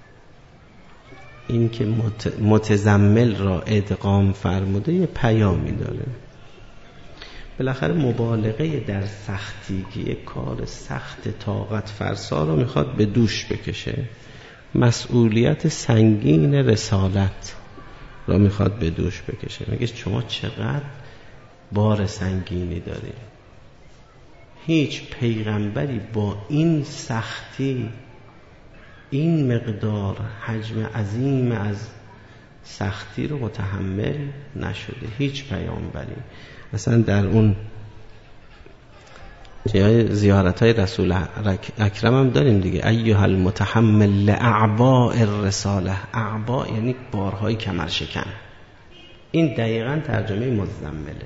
S1: این که متزمل را ادغام فرموده یه پیامی داره. بالاخره مبالغه در سختی که یک کار سخت طاقت فرسا رو میخواد به دوش بکشه، مسئولیت سنگین رسالت را میخواد به دوش بکشه. میگه شما چقدر بار سنگینی داری. هیچ پیغمبری با این سختی، این مقدار حجم عظیم از سختی رو متحمل نشده. هیچ پیامبری. مثلا در اون جای زیارت های رسول اکرم هم داریم دیگه، ایها المتحمل لاعباء الرساله. اعباء یعنی بارهای کمرشکن. این دقیقاً ترجمه مزمله.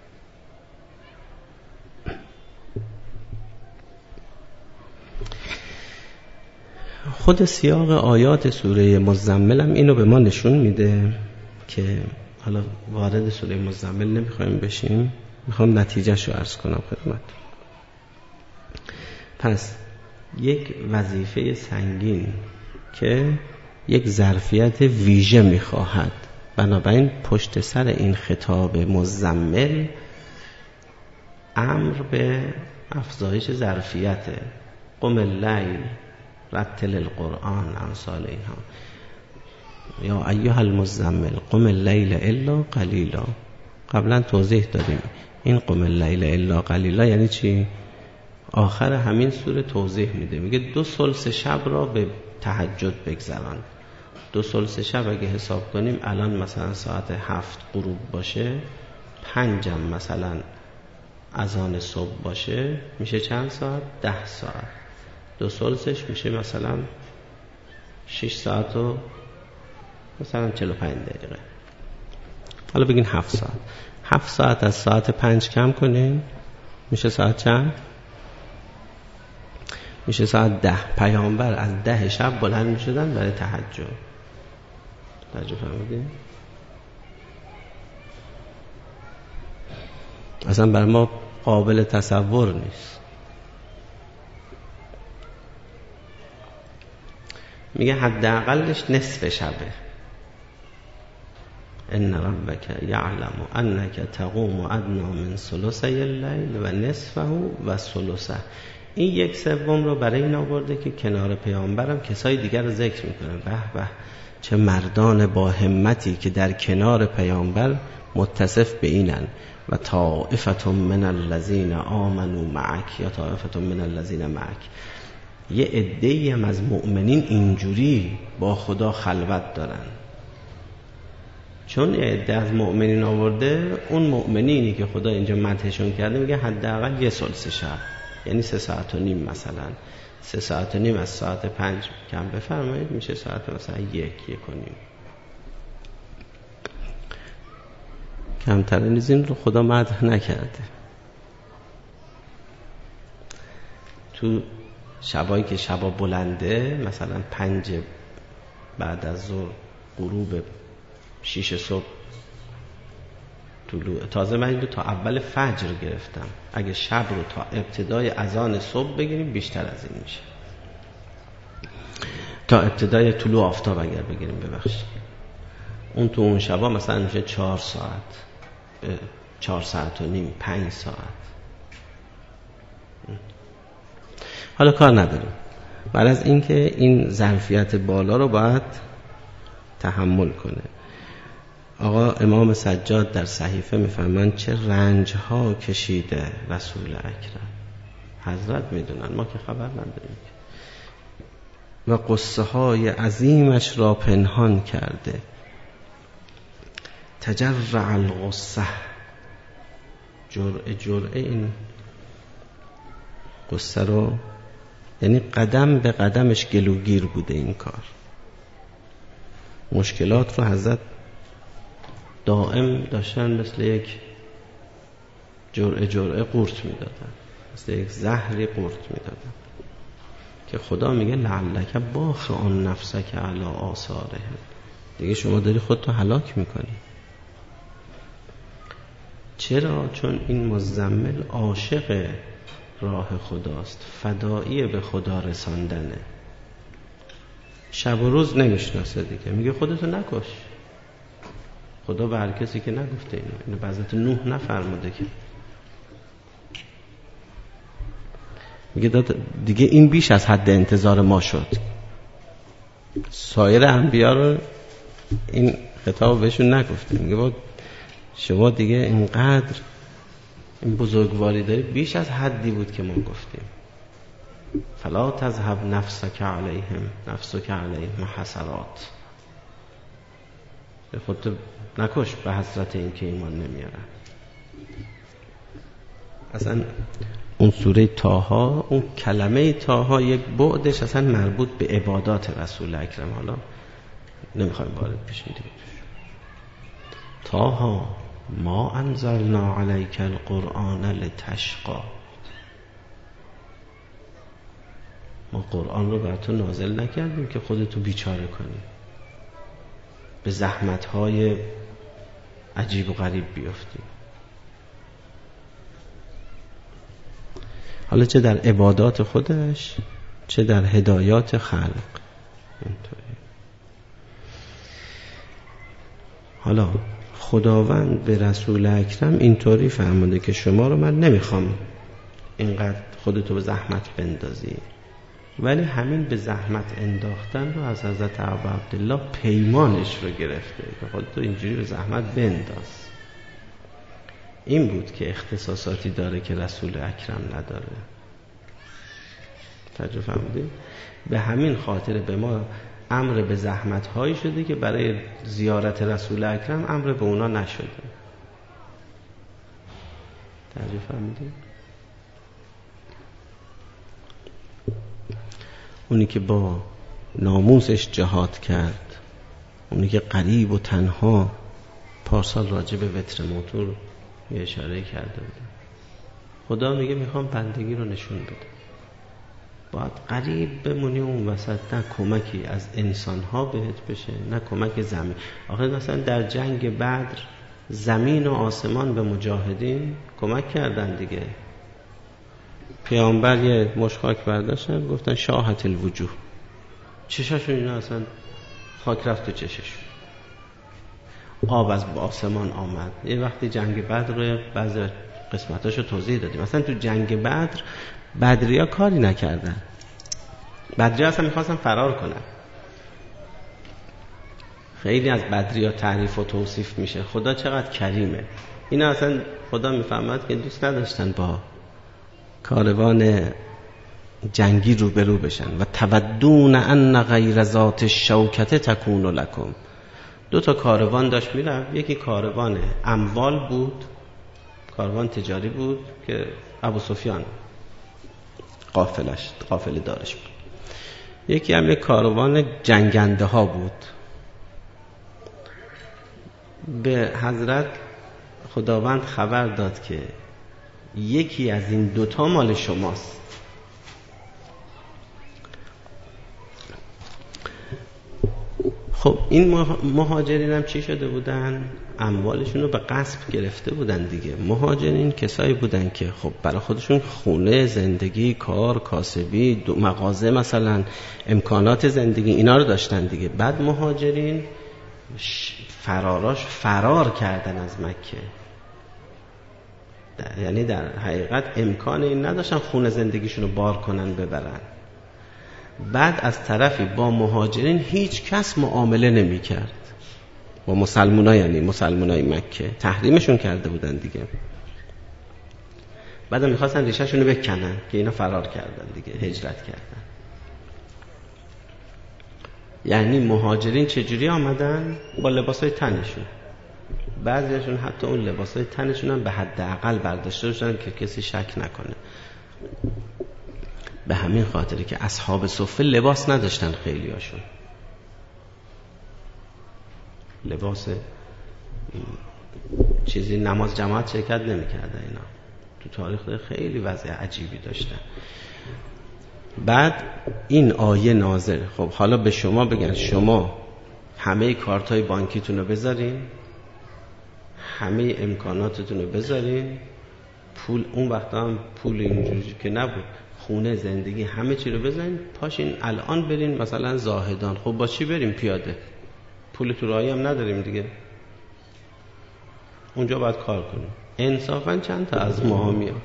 S1: خود سیاق آیات سوره مزمل هم اینو به ما نشون میده که حالا وارد سوره مزمل نمیخوایم بشیم، میخوام نتیجهش رو عرض کنم خدمت. پس یک وظیفه سنگین که یک ظرفیت ویژه میخواهد، بنابراین پشت سر این خطاب مزمل امر به افزایش ظرفیته. قم اللیل رتل القرآن، امثال اینها. یا ایها المزمل قم اللیل الا قلیلا. قبلا توضیح دادیم این قم اللیل الا قلیلا یعنی چی؟ آخر همین سوره توضیح میده، میگه دو ثلث شب را به تهجد بگذران. دو ثلث شب اگه حساب کنیم الان مثلا ساعت هفت غروب باشه، پنجم مثلا اذان صبح باشه، میشه چند ساعت؟ ده ساعت. دو ثلثش میشه مثلا شش ساعت و مثلا چهل و پنج دقیقه. حالا بگین هفت ساعت. هفت ساعت از ساعت پنج کم کنین میشه ساعت چند؟ میشه ساعت ده. پیامبر از ده شب بلند میشدن برای تهجد. توجه فرمودین؟ اصلا برای ما قابل تصور نیست. میگه حداقلش نصف شبه. ان ربک یعلم انک تقوم ادنی من ثلثی اللیل و نصفه و ثلثه. این یک سوم رو برای این آورده که کنار پیامبرم کسای دیگر رو ذکر میکنه. به به چه مردان با همتی که در کنار پیامبر متصف به اینن. و طائفة من الذین آمنوا معک یا طائفة من الذین معک. یه عده‌ای هم از مؤمنین اینجوری با خدا خلوت دارن. چون یه عده از مؤمنین آورده، اون مؤمنینی که خدا اینجا مدحشون کرده میگه حداقل یه ثلث شب، یعنی سه ساعت و نیم. مثلا سه ساعت و نیم از ساعت پنج کم بفرمایید میشه ساعت مثلا یک یک و نیم. کمتر نیز این رو خدا مدح نکرده. تو شبایی که شبا بلنده، مثلا پنج بعد از ظهر، غروب شیش صبح، طلوع، تازه من این رو تا اول فجر گرفتم. اگه شب رو تا ابتدای اذان صبح بگیریم بیشتر از این میشه. تا ابتدای طلوع آفتاب اگر بگیریم ببخشید، اون تو اون شبا مثلا میشه چهار ساعت، چهار ساعت و نیم، پنج ساعت. حالا کار نداریم، بعد از اینکه این ظرفیت بالا رو باید تحمل کنه. آقا امام سجاد در صحیفه میفرمان چه رنج ها کشیده رسول اکرم. حضرت میدونن، ما که خبر نداریم. و قصه های عظیمش را پنهان کرده. تجرع الغصه، جرعه جرعه این قصه رو، یعنی قدم به قدمش گلوگیر بوده این کار. مشکلات رو حضرت دائم داشتن مثل یک جرعه جرعه قورت میدادن، مثل یک زهری قورت میدادن که خدا میگه لعلک باخع نفسک علی آثارهم. دیگه شما داری خودتو هلاک میکنی. چرا؟ چون این مزمل عاشق راه خداست، فدایی به خدا رساندنه. شب و روز نمیشناسه دیگه. میگه خودتو نکش. خدا به هر کسی که نگفته اینو، اینو به حضرت نوح نفرموده که. میگه داد دیگه این بیش از حد انتظار ما شد. سایر انبیا رو این خطاب بهشون نگفته. میگه با شما دیگه اینقدر این بزرگواری داری، بیش از حدی بود که ما گفتیم. فلا تذهب نفسک علیهم نفسک علیهم حسرات. خودتو نکش به حسرت این که ایمان نمیارن. اصلا اون سوره طه، اون کلمه طه یک بعدش اصلا مربوط به عبادات رسول اکرم. حالا نمیخوایم وارد بشیم دیگه. طه ما انزلنا علیک القرآن لتشقی. ما قرآن رو بر تو نازل نکردیم که خودتو بیچاره کنی، به زحمت‌های عجیب و غریب بیفتی. حالا چه در عبادات خودش، چه در هدایات خلق. اینطوری. حالا خداوند به رسول اکرم اینطوری فرموده که شما رو من نمیخوام اینقدر خودتو به زحمت بندازی، ولی همین به زحمت انداختن رو از حضرت ابو عبدالله پیمانش رو گرفته که خودتو اینجوری به زحمت بنداز. این بود که اختصاصاتی داره که رسول اکرم نداره. توجه فرمودید؟ به همین خاطر به ما امر به زحمت هایی شده که برای زیارت رسول اکرم امر به اونا نشده. توجه فرمودید؟ اونی که با ناموسش جهاد کرد، اونی که غریب و تنها، پارسال راجع به وتر موتور یه اشاره کرده بودم. خدا میگه میخوام بندگی رو نشون بده، باید غریب بمونی اون وسط، نه کمکی از انسان‌ها بهت بشه نه کمک زمین. آخه مثلا در جنگ بدر زمین و آسمان به مجاهدین کمک کردن دیگه. پیامبر یه مشخاک برداشتن گفتن شاهت الوجوه، چشاشون اینا اصلا خاک رفت تو چششون، آب از آسمان آمد. یه وقتی جنگ بدر رو بعضی قسمتاشو توضیح دادیم. مثلا تو جنگ بدر بدریا کاری نکردن، بدریا اصلا میخواستن فرار کنن. خیلی از بدریا تعریف و توصیف میشه خدا چقدر کریمه. اینا اصلا خدا میفهمد که دوست نداشتن با کاروان جنگی روبرو بشن. و تودون ان غیر ذات الشوکة تکون لکم. دو تا کاروان داشت میرفت، یکی کاروان اموال بود، کاروان تجاری بود که ابو سفیان قافلش قافله دارش بود. یکی هم یک کاروان جنگنده ها بود. به حضرت خداوند خبر داد که یکی از این دوتا مال شماست. خب این مهاجرین هم چی شده بودن؟ اموالشون رو به غصب گرفته بودن دیگه. مهاجرین کسایی بودن که خب برای خودشون خونه، زندگی، کار، کاسبی، مغازه مثلا، امکانات زندگی اینا رو داشتن دیگه. بعد مهاجرین فراراش فرار کردن از مکه، یعنی در حقیقت امکان این نداشتن خونه زندگیشون رو بار کنن ببرن. بعد از طرفی با مهاجرین هیچ کس معامله نمی کرد، با مسلمونا، یعنی مسلمونای مکه تحریمشون کرده بودن دیگه. بعد هم میخواستن ریشهشون رو بکنن که اینا فرار کردن دیگه، هجرت کردن. یعنی مهاجرین چجوری آمدن؟ با لباسای تنشون. بعضیشون حتی اون لباسای تنشون هم به حداقل برداشته شدن که کسی شک نکنه. به همین خاطره که اصحاب صفه لباس نداشتن، خیلی هاشون لباس چیزی نماز جماعت شرکت نمی کردن. اینا تو تاریخ خیلی وضع عجیبی داشتن. بعد این آیه نازل. خب حالا به شما بگن شما همه کارتای بانکیتون رو بذارین، همه امکاناتتون رو بذارین، پول اون وقتا هم پول اینجوری که نبود، خونه، زندگی، همه چی رو بزنین، پاشین الان برین مثلا زاهدان. خب با چی بریم؟ پیاده، پول تو راهی هم نداریم دیگه، اونجا باید کار کنیم. انصافا چند تا از ماها میاد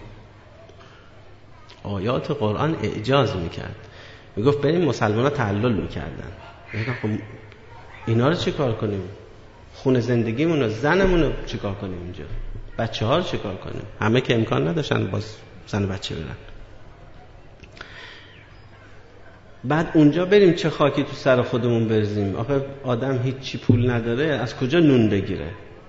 S1: آیات قرآن اعجاز میکرد، میگفت بریم مسلمان ها تحلل میکردن. خب اینا رو چی کار کنیم؟ خونه زندگیمون رو، زنمون رو چی کار کنیم اینجا؟ بچه ها رو چی کار کنیم؟ همه که امکان نداشتن باز زن و بچه برن. بعد اونجا بریم چه خاکی تو سر خودمون بریزیم؟ آخه آدم هیچ چی پول نداره، از کجا نون بگیره؟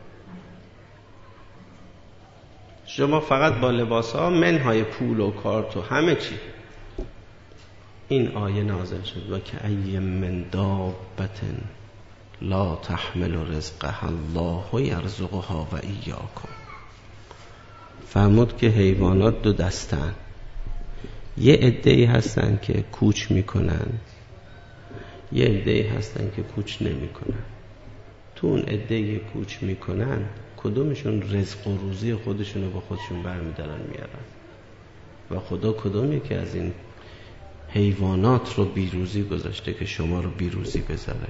S1: شما فقط با لباس ها، منهای پول و کارت و همه چی. این آیه نازل شد و که ای من دابت لا تحمل رزقها الله یرزقها و ایاکم. فرمود که حیوانات دو دستن، یه عده‌ای هستن که کوچ میکنن، یه عده‌ای هستن که کوچ نمیکنن. تو اون عده‌ای کوچ میکنن کدومشون رزق و روزی خودشونو با خودشون برمیدارن میارن و خدا کدومی که از این حیوانات رو بیروزی گذاشته که شما رو بیروزی بذاره؟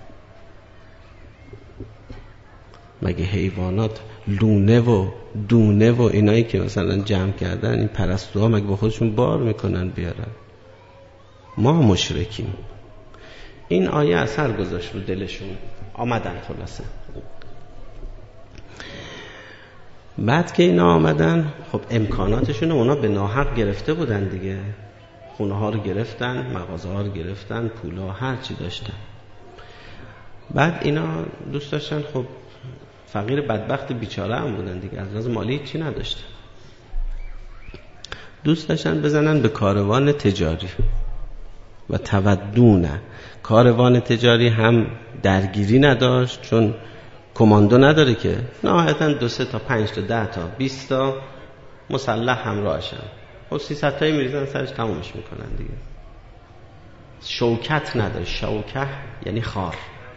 S1: مگه حیوانات لونه و دونه و اینایی که مثلا جمع کردن این پرستوها مگه با خودشون بار میکنن بیارن؟ ما مشرکیم. این آیه اثر گذاشت رو دلشون، آمدن خلاصه. بعد که اینا آمدن، خب امکاناتشون اونا به ناحق گرفته بودن دیگه، خونه ها رو گرفتن، مغازه ها رو گرفتن، پول ها، هر چی داشتن. بعد اینا دوست داشتن، خب فقیر بدبخت بیچاره هم بودن دیگه، از لحاظ مالی چی نداشتن، دوست داشتن بزنن به کاروان تجاری و تودون. کاروان تجاری هم درگیری نداشت، چون کماندو نداره که، نهایتا دو سه تا پنج تا ده تا بیست تا مسلح همراهشن، خب سیصد تایی میریزن سرش تمومش میکنن دیگه. شوکت نداره، شوکه یعنی خار.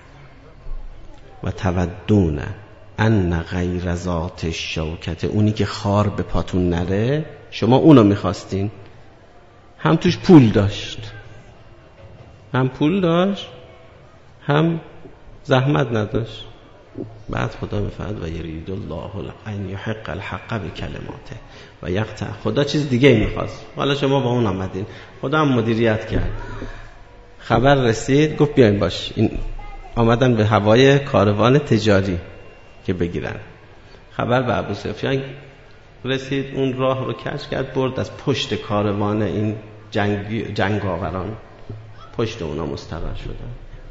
S1: و تودون ان غیر ذات الشوکت، اونی که خار به پاتون نره، شما اونو میخواستین. هم توش پول داشت، هم پول داشت، هم زحمت نداشت. بعد خدا میفرد و یرید الله ان یحق الحق بکلماته و یقطع. خدا چیز دیگه میخواست، حالا شما با اون آمدین. خدا هم مدیریت کرد. خبر رسید، گفت بیاین باش. این آمدن به هوای کاروان تجاری که بگیرن. خبر به ابو سفیان رسید، اون راه رو کش کرد، برد از پشت کاروان این جنگ جنگاوران، پشت اونا مستقر شدن.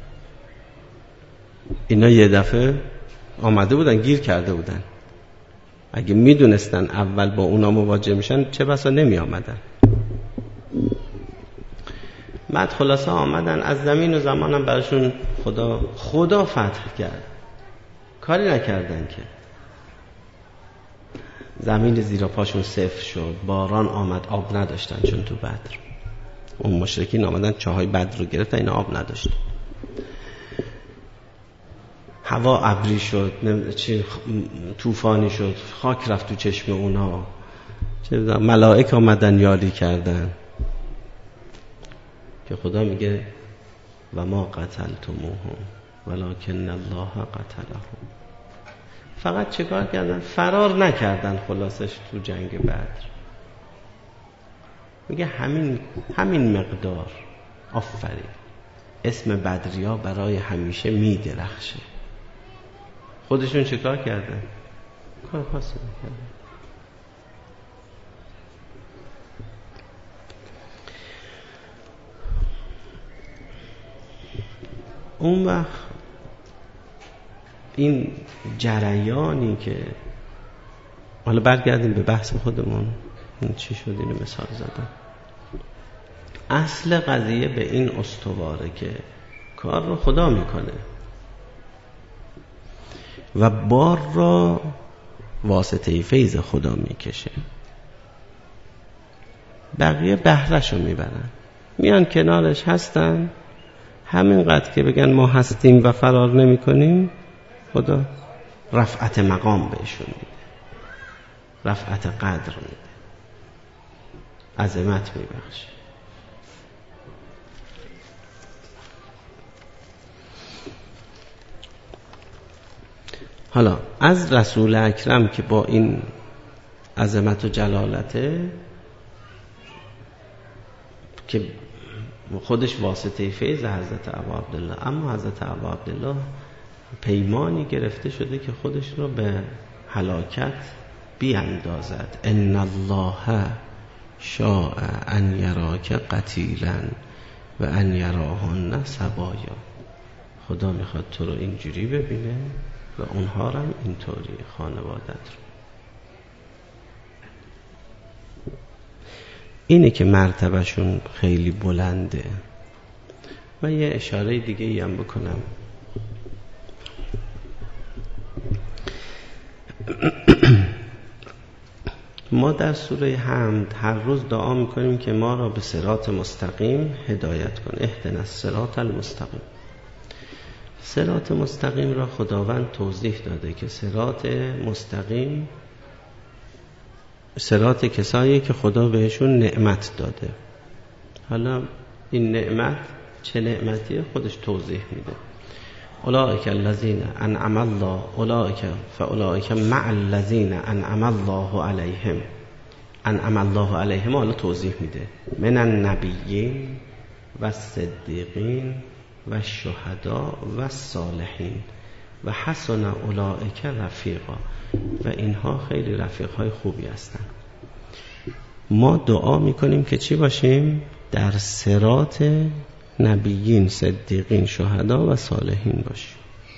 S1: اینا یه دفعه آمده بودن، گیر کرده بودن. اگه میدونستن اول با اونا مواجه میشن، چه بسا نمی آمدن. بعد خلاصه آمدن، از زمین و زمان هم براشون خدا خدا فتح کرد. کاری نکردن که. زمین زیر پاشون صفر شد، باران آمد، آب نداشتن، چون تو بدر اون مشرکین آمدن چاهای بدر رو گرفتن، این آب نداشتن. هوا ابری شد، چی طوفانی شد، خاک رفت تو چشم اونها، چه ملائک آمدن یاری کردن، که خدا میگه و ما قتلتموهم ولکن الله قتلهم. فقط چیکار کردن؟ فرار نکردن. خلاصش تو جنگ بدر میگه همین همین مقدار. آفرین، اسم بدریا برای همیشه میدرخشه. خودشون چیکار کردن؟ کار خاصی نکردن. اون وقت این جریانی که، حالا برگردیم به بحث خودمون، این چی شد اینو مثال زدم. اصل قضیه به این استواره که کار رو خدا میکنه و بار را واسطه فیض خدا میکشه، بقیه بهره‌ش رو میبرن، میان کنارش هستن. همینقدر که بگن ما هستیم و فرار نمی کنیم، خدا رفعت مقام بهشون میده، رفعت قدر میده، عظمت میبخشه. حالا از رسول اکرم که با این عظمت و جلالته، که خودش واسطه فیض حضرت ابا عبدالله، اما حضرت ابا عبدالله پیمانی گرفته شده که خودش رو به هلاکت بیاندازد. ان الله شاء ان یراک قتیلا و ان یراهن سبایا. خدا میخواد تو رو اینجوری ببینه و اونها رو هم اینطوری، خانوادت رو. اینه که مرتبهشون خیلی بلنده. و یه اشاره دیگه ای هم بکنم. ما در سوره حمد هر روز دعا میکنیم که ما را به صراط مستقیم هدایت کن. اهدنا الصراط المستقیم. صراط مستقیم را خداوند توضیح داده که صراط مستقیم صراط کسایی که خدا بهشون نعمت داده. حالا این نعمت چه نعمتیه خودش توضیح میده. اولئک الذین انعم الله اولئک فاولئک مع الذین انعم الله علیهم. انعم الله علیهم حالا توضیح میده. من النبیین و الصدیقین و الشهداء و الصالحین و حسن اولئک رفیقا. و اینها خیلی رفیقهای خوبی هستن. ما دعا میکنیم که چی باشیم؟ در صراط نبیین، صدیقین، شهدا و صالحین باشیم.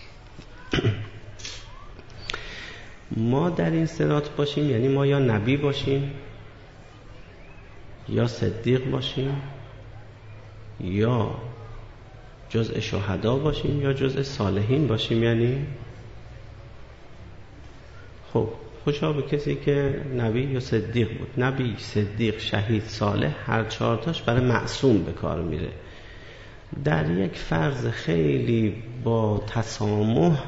S1: ما در این صراط باشیم یعنی ما یا نبی باشیم، یا صدیق باشیم، یا جزء شهدا باشیم یا جزء صالحین باشیم. یعنی خب خوشا به کسی که نبی یا صدیق بود. نبی، صدیق، شهید، صالح، هر چهارتاش برای معصوم به کار میره. در یک فرض خیلی با تسامح،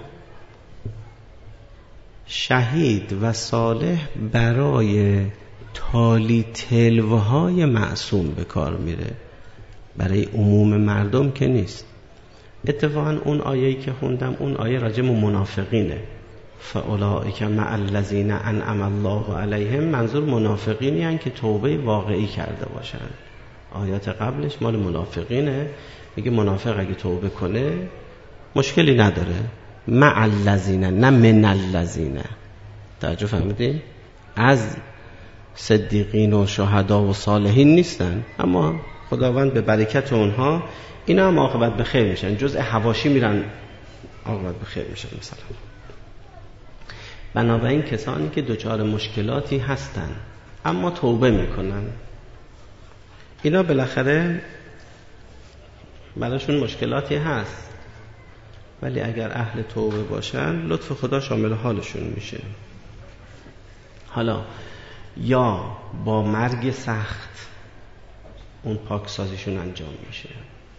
S1: شهید و صالح برای تالی تلوهای معصوم به کار میره، برای عموم مردم که نیست. اتفاقا اون آیه‌ای که خوندم اون آیه راجع به منافقینه. فاولئک مع الذین انعم الله علیهم، منظور منافقینی هستند که توبه واقعی کرده باشند. آیات قبلش مال منافقینه، میگه منافق اگه توبه کنه مشکلی نداره. مع الذین، نه من الذین. توجه فهمیدین؟ از صدیقین و شهدا و صالحین نیستن، اما خداوند به برکت اونها اینا هم عاقبت به خیر میشن، جزء حواشی میرن عاقبت به خیر میشن. مثلا بنابراین کسانی که دچار مشکلاتی هستن اما توبه میکنن، اینا بالاخره براشون مشکلاتی هست، ولی اگر اهل توبه باشن لطف خدا شامل حالشون میشه. حالا یا با مرگ سخت اون پاکسازیشون انجام میشه،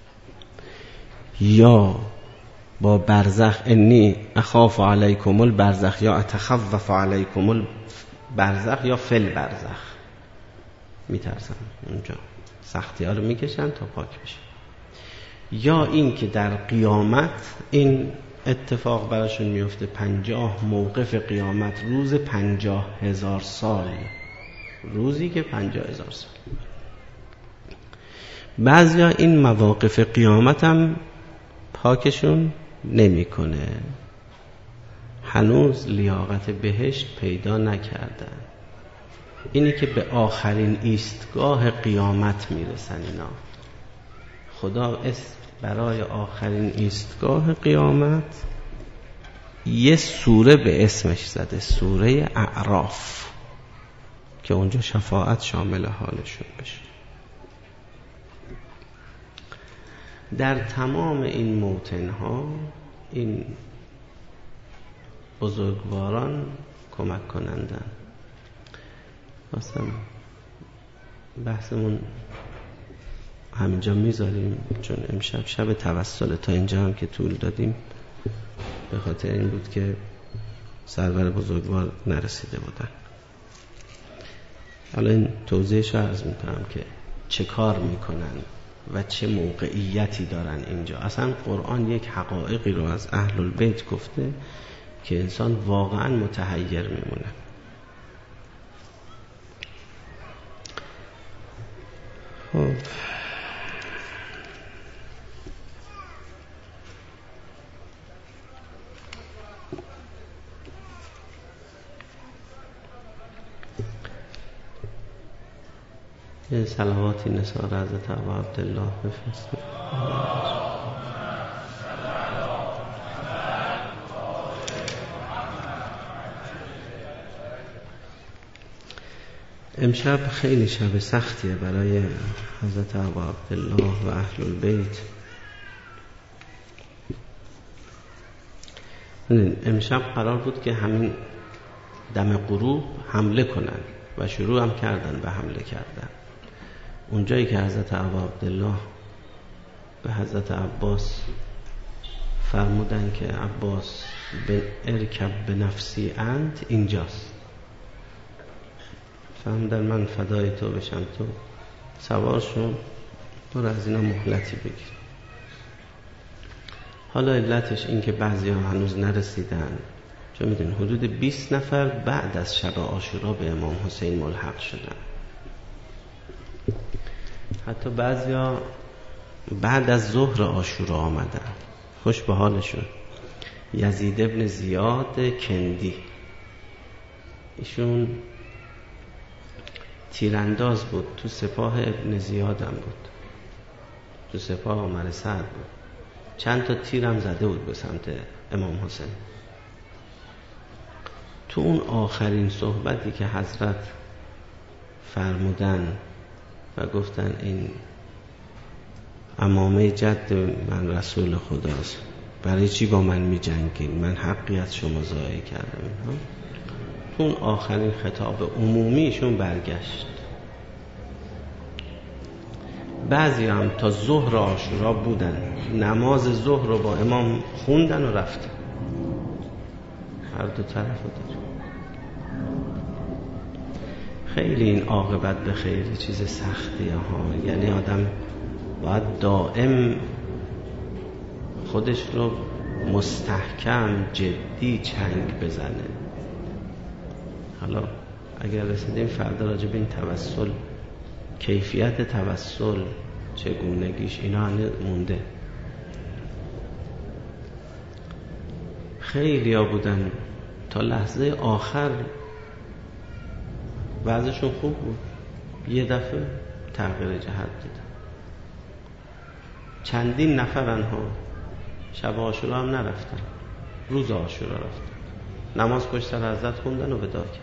S1: یا با برزخ، انی اخاف علیکم البرزخ یا اتخوف علیکم البرزخ، یا فل برزخ، میترسن اونجا سختی ها رو میکشن تا پاک بشه. یا این که در قیامت این اتفاق براشون میفته، پنجاه موقف قیامت، روز پنجاه هزار سال، روزی که پنجاه هزار سال. بعضیا این مواقف قیامت هم پاکشون نمیکنه، هنوز لیاقت بهشت پیدا نکردن. اینی که به آخرین ایستگاه قیامت میرسن اینا. خدا اسم برای آخرین ایستگاه قیامت یه سوره به اسمش زده، سوره اعراف، که اونجا شفاعت شامل حالشون بشه. در تمام این موطن‌ها این بزرگواران کمک کنندن. مثلا بحثمون همینجا میذاریم، چون امشب شب توسل، تا اینجا هم که طول دادیم به خاطر این بود که سرور بزرگوار نرسیده بودن. حالا این توضیحش رو عرض میکنم که چه کار میکنن و چه موقعیتی دارن اینجا. اصلا قرآن یک حقایقی رو از اهل البیت گفته که انسان واقعا متحیر میمونه. خب یه صلواتی نثار حضرت ابا عبدالله بفرستید. امشب خیلی شب سختیه برای حضرت ابا عبدالله و اهل البیت. امشب قرار بود که همین دم غروب حمله کنن و شروع هم کردن به حمله کردن. اونجایی که حضرت ابا عبدالله به حضرت عباس فرمودن که عباس به ارکب به نفسی انت، اینجاست. فهمیدن من فدای تو بشم، تو سوار شو، برو از اینا مهلتی بگیر. حالا علتش این که بعضی ها هنوز نرسیدن، چون میدونی حدود بیست نفر بعد از شب عاشورا به امام حسین ملحق شدن. حتی بعضی ها بعد از ظهر عاشورا آمدن. خوش به حالشون. یزید ابن زیاد کندی، ایشون تیرانداز بود، تو سپاه ابن زیاد هم بود، تو سپاه عمر سعد بود. چند تا تیرم زده بود به سمت امام حسین. تو اون آخرین صحبتی که حضرت فرمودن و گفتن این عمامه جد من رسول خداست، برای چی با من می جنگین؟ من حقی از شما ضایع کردم. اون آخرین خطاب عمومیشون برگشت. بعضی هم تا ظهر عاشورا بودن، نماز ظهر رو با امام خوندن و رفتن. هر دو طرف رو داره. خیلی این عاقبت به خیلی چیز سختیه ها، یعنی آدم باید دائم خودش رو مستحکم جدی چنگ بزنه. حالا اگر رسیدیم فردا راجع به این توسل، کیفیت توسل چگونگیش، اینا هنوز مونده. خیلی ها بودن تا لحظه آخر وضعشون خوب بود، یه دفعه تغییر جهت دادن. چندین نفرن ها شب عاشورا هم نرفتن، روز عاشورا رفتن، نماز پشت سر حضرت خوندن و وداع کردن.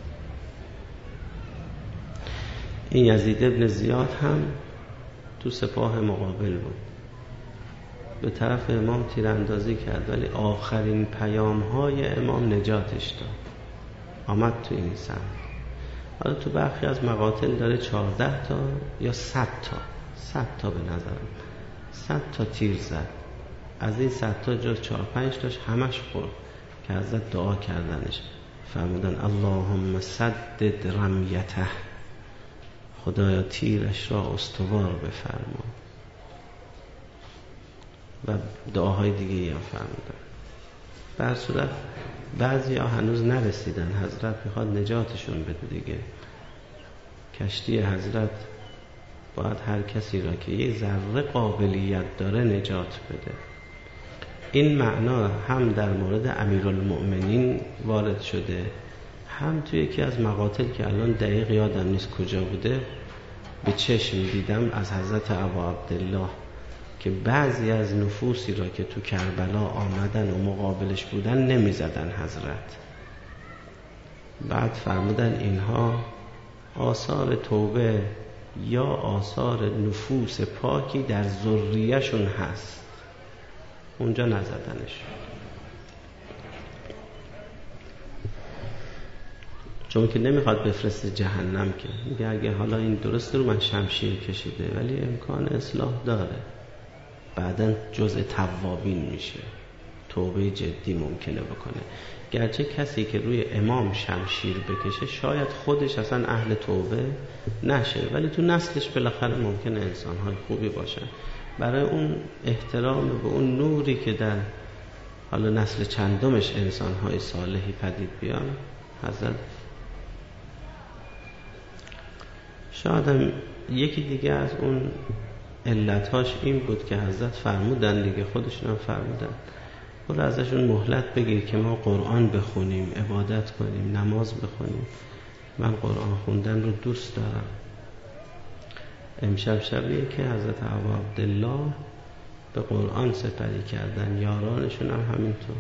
S1: این یزید ابن زیاد هم تو سپاه مقابل بود، به طرف امام تیراندازی کرد، ولی آخرین پیام های امام نجاتش داد، آمد تو این سمت. حالا تو برخی از مقاتل داره چهارده تا یا صد تا صد تا به نظرم صد تا تیر زد. از این صد تا جز چهار پنج تاش همش خورد که حضرت دعا کردنش، فرمودن اللهم سدد رمیته، خدایا تیرش را استوار بفرما، و دعاهای دیگه هم فرمودن. به هر صورت بعضی ها هنوز نرسیدن، حضرت میخواد نجاتشون بده دیگه. کشتی حضرت باید هر کسی را که یه ذره قابلیت داره نجات بده. این معنا هم در مورد امیرالمؤمنین وارد شده، هم توی یکی از مقاتل که الان دقیق یادم نیست کجا بوده، به چشم دیدم از حضرت ابا عبدالله که بعضی از نفوسی را که تو کربلا آمدن و مقابلش بودن نمیزدن حضرت. بعد فرمودن اینها آثار توبه یا آثار نفوس پاکی در ذریه‌شون هست، اونجا نزدنش، چون که نمیخواد بفرسته جهنم. که میگه اگه حالا این درسته رو من شمشیر کشیده ولی امکان اصلاح داره، بعدن جزء توابین میشه، توبه جدی ممکنه بکنه. گرچه کسی که روی امام شمشیر بکشه شاید خودش اصلا اهل توبه نشه، ولی تو نسلش بالاخره ممکنه انسان‌های خوبی باشن. برای اون احترام به اون نوری که در حالا نسل چندمش انسان‌های صالحی پدید بیان، حضرت شاید هم یکی دیگه از اون علتهاش این بود که حضرت فرمودن دیگه، خودشون هم فرمودن برو ازشون مهلت بگیر که ما قرآن بخونیم، عبادت کنیم، نماز بخونیم. من قرآن خوندن رو دوست دارم. امشب شبیه که حضرت ابا عبدالله به قرآن سپری کردن، یارانشون هم همینطور.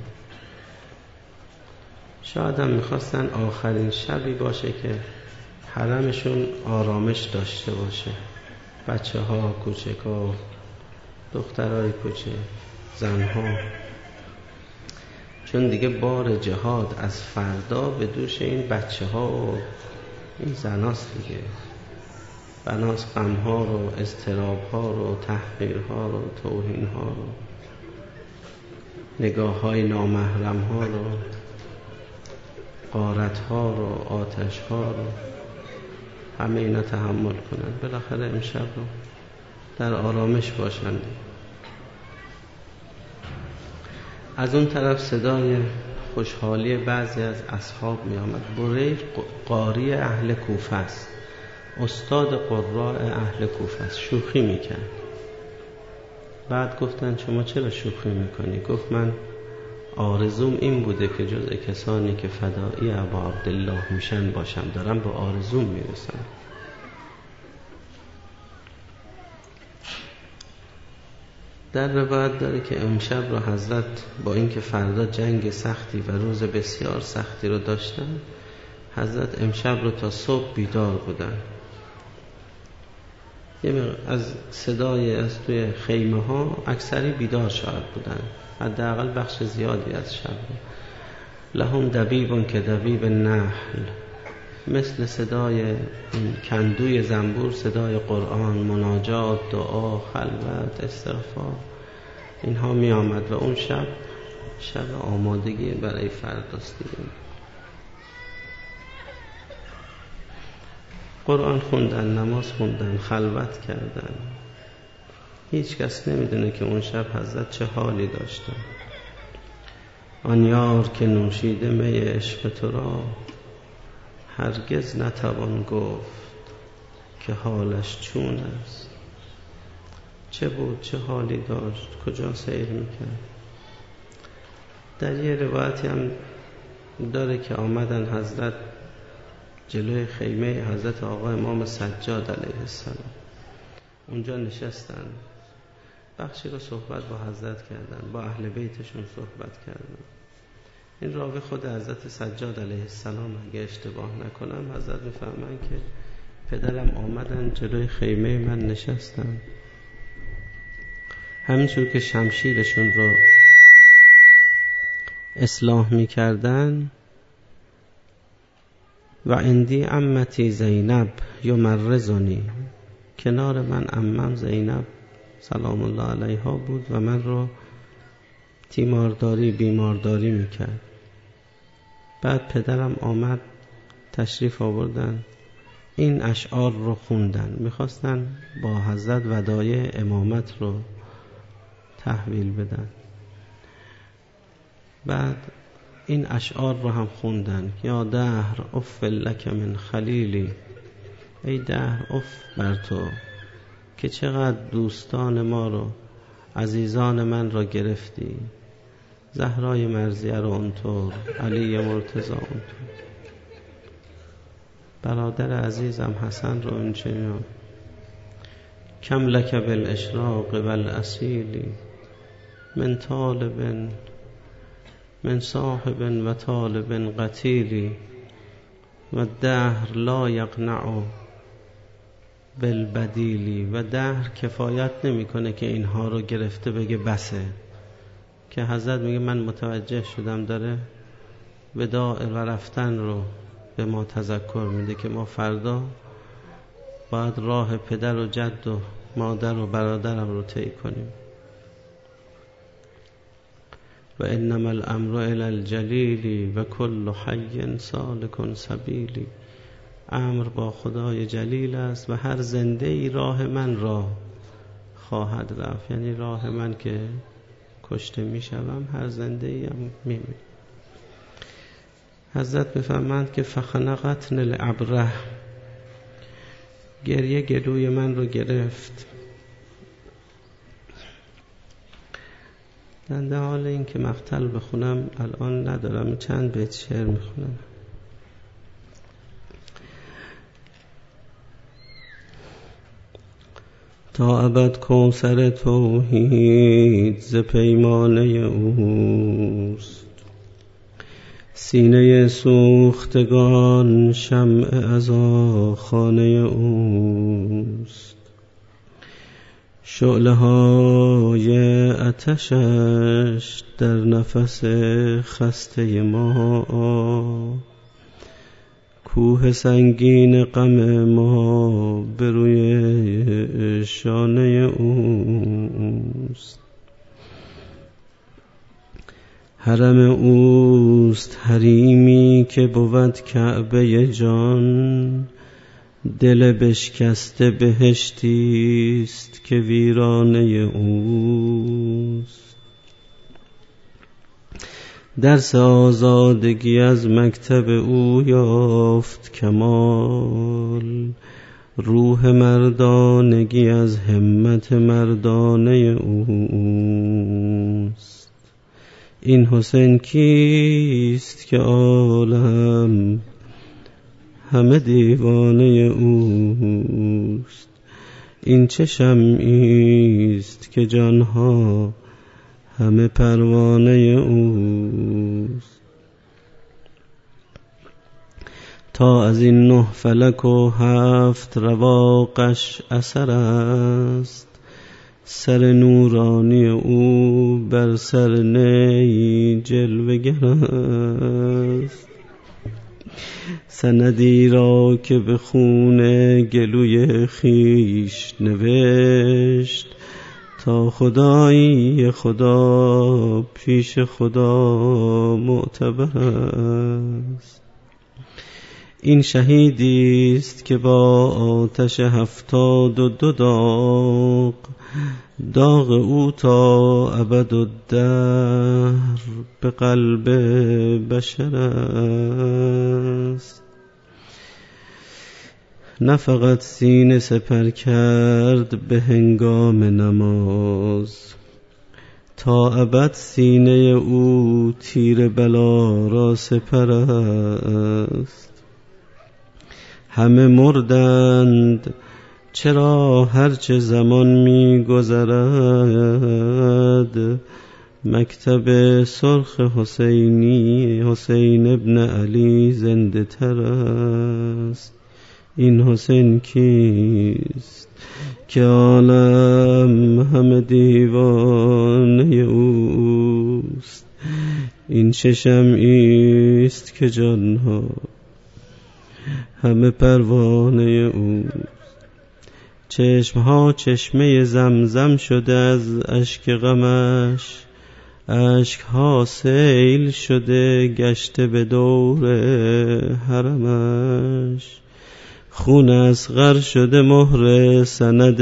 S1: شاید هم میخواستن آخرین شبی باشه که حرمشون آرامش داشته باشه، بچه ها، کوچک ها، دخترای کوچک، زن ها، چون دیگه بار جهاد از فردا به دوش این بچه ها و این زناست دیگه. بناس غم ها رو، اضطراب ها رو، تحقیر ها رو، توهین ها رو، نگاه های نامحرم ها رو، غارت ها رو، آتش ها رو، همه اینا تحمل کنن، بالاخره امشب رو در آرامش باشن. از اون طرف صدای خوشحالی بعضی از اصحاب می آمد. بریر قاری اهل کوفه است، استاد قراء اهل کوفه است، شوخی میکرد. بعد گفتن شما چرا شوخی میکنی؟ گفت من آرزوم این بوده که جزء کسانی که فدایی ابا عبدالله میشن باشم، دارم به آرزوم میرسم. در روایت داره که امشب را حضرت با اینکه فردا جنگ سختی و روز بسیار سختی رو داشتن، حضرت امشب رو تا صبح بیدار بودن از صدای از توی خیمه ها اکثری بیدار شاید بودن، حداقل بخش زیادی از شب. لهم دبیبون که دبیب نحل، مثل صدای این کندوی زنبور صدای قرآن، مناجات، دعا، خلوت، استغفار، اینها می آمد و اون شب شب آمادگی برای فرداست دیگه. قرآن خوندن، نماز خوندن، خلوت کردن. هیچ کس نمیدونه که اون شب حضرت چه حالی داشتن. آن یار که نوشیده می عشق تو را، هرگز نتوان گفت که حالش چون است. چه بود، چه حالی داشت، کجا سیر میکرد. در یه روایتی هم داره که آمدن حضرت جلوی خیمه حضرت آقا امام سجاد علیه السلام، اونجا نشستن، بخشی رو صحبت با حضرت کردن، با اهل بیتشون صحبت کردن. این راوی خود حضرت سجاد علیه السلام، اگه اشتباه نکنم، حضرت میفهمن که پدرم آمدن جلوی خیمه من نشستن، همینجور که شمشیرشون رو اصلاح میکردن، و عندی عمتی زینب یمرضنی، کنار من عمم زینب سلام الله علیها بود و من رو تیمارداری بیمارداری میکرد. بعد پدرم آمد، تشریف آوردن، این اشعار رو خوندن، میخواستن با حضرت ودایع امامت رو تحویل بدن. بعد این اشعار رو هم خوندن: یا دهر اف لک من خلیلی، ای دهر اف بر تو که چقدر دوستان ما رو، عزیزان من را گرفتی. زهرای مرضیه رو اونطور، علی مرتضی اونطور، برادر عزیزم حسن رو اونچنان. کم لک بالاشراق والاصیل، من طالب من صاحب و طالب قتیل، و دهر لا یقنع بالبدیل، و دهر کفایت نمیکنه که اینها رو گرفته بگه بسه. که حضرت میگه من متوجه شدم داره وداع و رفتن رو به ما تذکر میده که ما فردا باید راه پدر و جد و مادر و برادرم رو طی کنیم. و انما الامر الی الجلیل و کل حی سالک سبیلی، امر با خدای جلیل است و هر زنده ای راه من را خواهد رفت. یعنی راه من که کشته می شوم، هر زنده ای هم می می. حضرت بفرمند که فخنقتن العبره، گریه گلوی من رو گرفت. در حال این که مقتل بخونم الان ندارم، چند بیت شعر میخونم. تا ابد کوثر توحید ز پیمانه اوست، سینه سوختگان شمع عزا خانه اوست. شعله های آتشش در نفس خسته ما، کوه سنگین غم ما بر روی شانه اوست. حرم اوست حریمی که بود کعبه جان، دل بشکسته بهشتی است که ویرانه اوست. درس آزادگی از مکتب او یافت کمال، روح مردانگی از همت مردانه اوست. این حسین کیست که عالم همه دیوانه اوست؟ این چه شمعی است که جانها همه پروانه اوست؟ تا از این نه فلک و هفت رواقش اثر است، سر نورانی او بر سر نی جلوه گر است. سندی را که به خون گلوی خیش نوشت، تا خدایی خدا پیش خدا معتبر است. این شهیدی است که با آتش هفتاد و دو داغ، داغ او تا ابدالدهر به قلب بشر است. نه فقط سینه سپر کرد به هنگام نماز، تا ابد سینه او تیر بلا را سپر است. همه مردند چرا هرچه زمان می گذرد، مکتب سرخ حسینی حسین ابن علی زنده تر است. این حسین کیست که عالم همه دیوانه اوست؟ این چه شمعی است که جانها همه پروانه اوست؟ چشمها چشمه زمزم شده از اشک غمش، اشکها سیل شده گشته به دور حرمش. خون اصغر شده مهر سند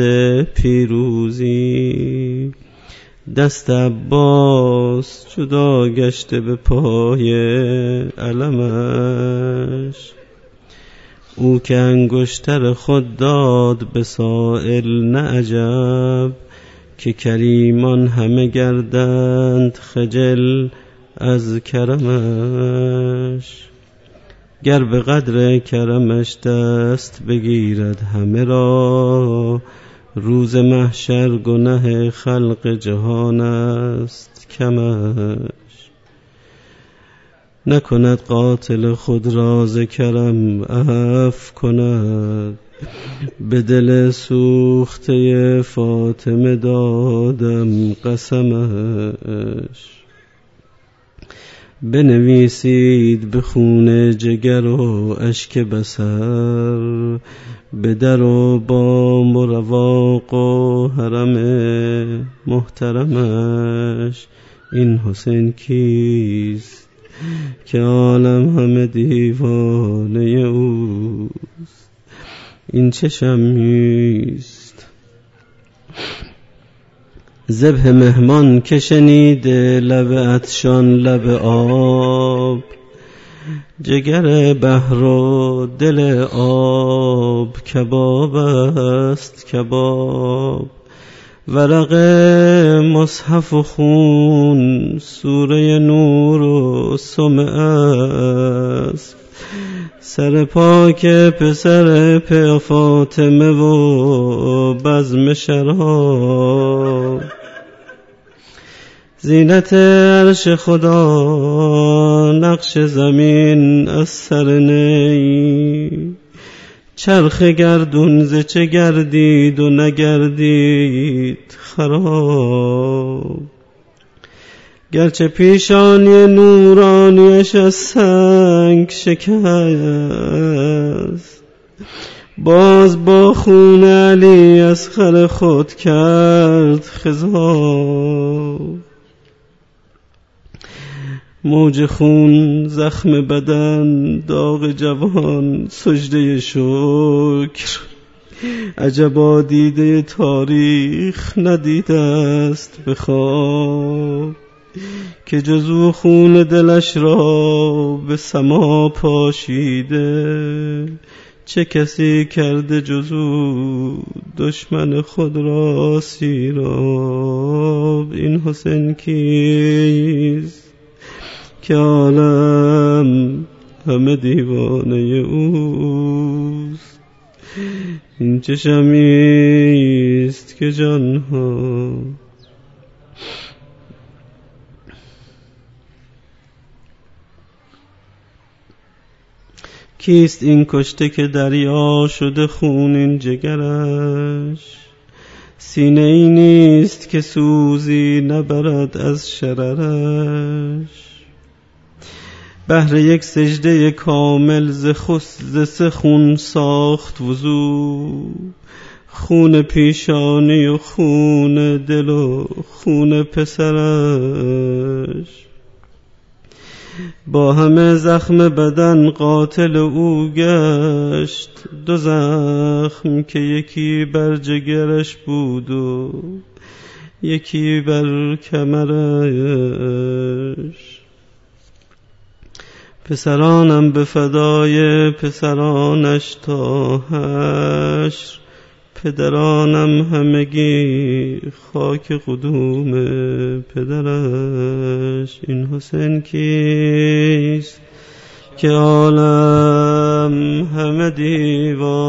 S1: پیروزی، دست عباس جدا گشته به پای علمش. او که انگشتر خود داد به سائل، نه عجب که کریمان همه گردند خجل از کرمش. گر به قدر کرمش دست بگیرد همه را، روز محشر گناه خلق جهان است کمش. نکند قاتل خود را ز کرم عفو کند، به دل سوخته فاطمه دادم قسمش. بنویسید به خون جگر و اشک بصر، به در و بام و رواق و حرم محترمش. این حسین کیست که عالم همه دیوانه اوست؟ این چه شمیست ذبح مهمان که شنیده لب عطشان لب آب، جگر بحر و دل آب کباب است کباب. ورق مصحف و خون سوره نور و سمع است، سر پاک پسر پی فاطمه و بزم شراب. زینت عرش خدا نقش زمین از سر نی، چرخ گردون ز چه گردید و نگردید خراب. گرچه پیشانی نورانیش از سنگ شکست، باز با خون علی اصغر خود کرد خضاب. موج خون زخم بدن داغ جوان سجده شکر، عجبا دیده تاریخ ندیده است به خواب، که جزو خون دلش را به سما پاشیده. چه کسی کرده جزو دشمن خود را سیراب؟ این حسین کیست که عالم همه دیوانه اوست؟ این چه شمیست که جانها کیست این کشته که دریا شده خونین جگرش؟ سینه ای نیست که سوزی نبرد از شررش. بهر یک سجده کامل ز خس سه خون ساخت وضو، خون پیشانی و خون دل و خون پسرش. با همه زخم بدن قاتل او گشت، دو زخم که یکی بر جگرش بود و یکی بر کمرش. پسرانم به فدای پسرانش تا حشر، پدرانم همگی خاک قدوم پدرش. این حسین کیست که عالم همه دیوانه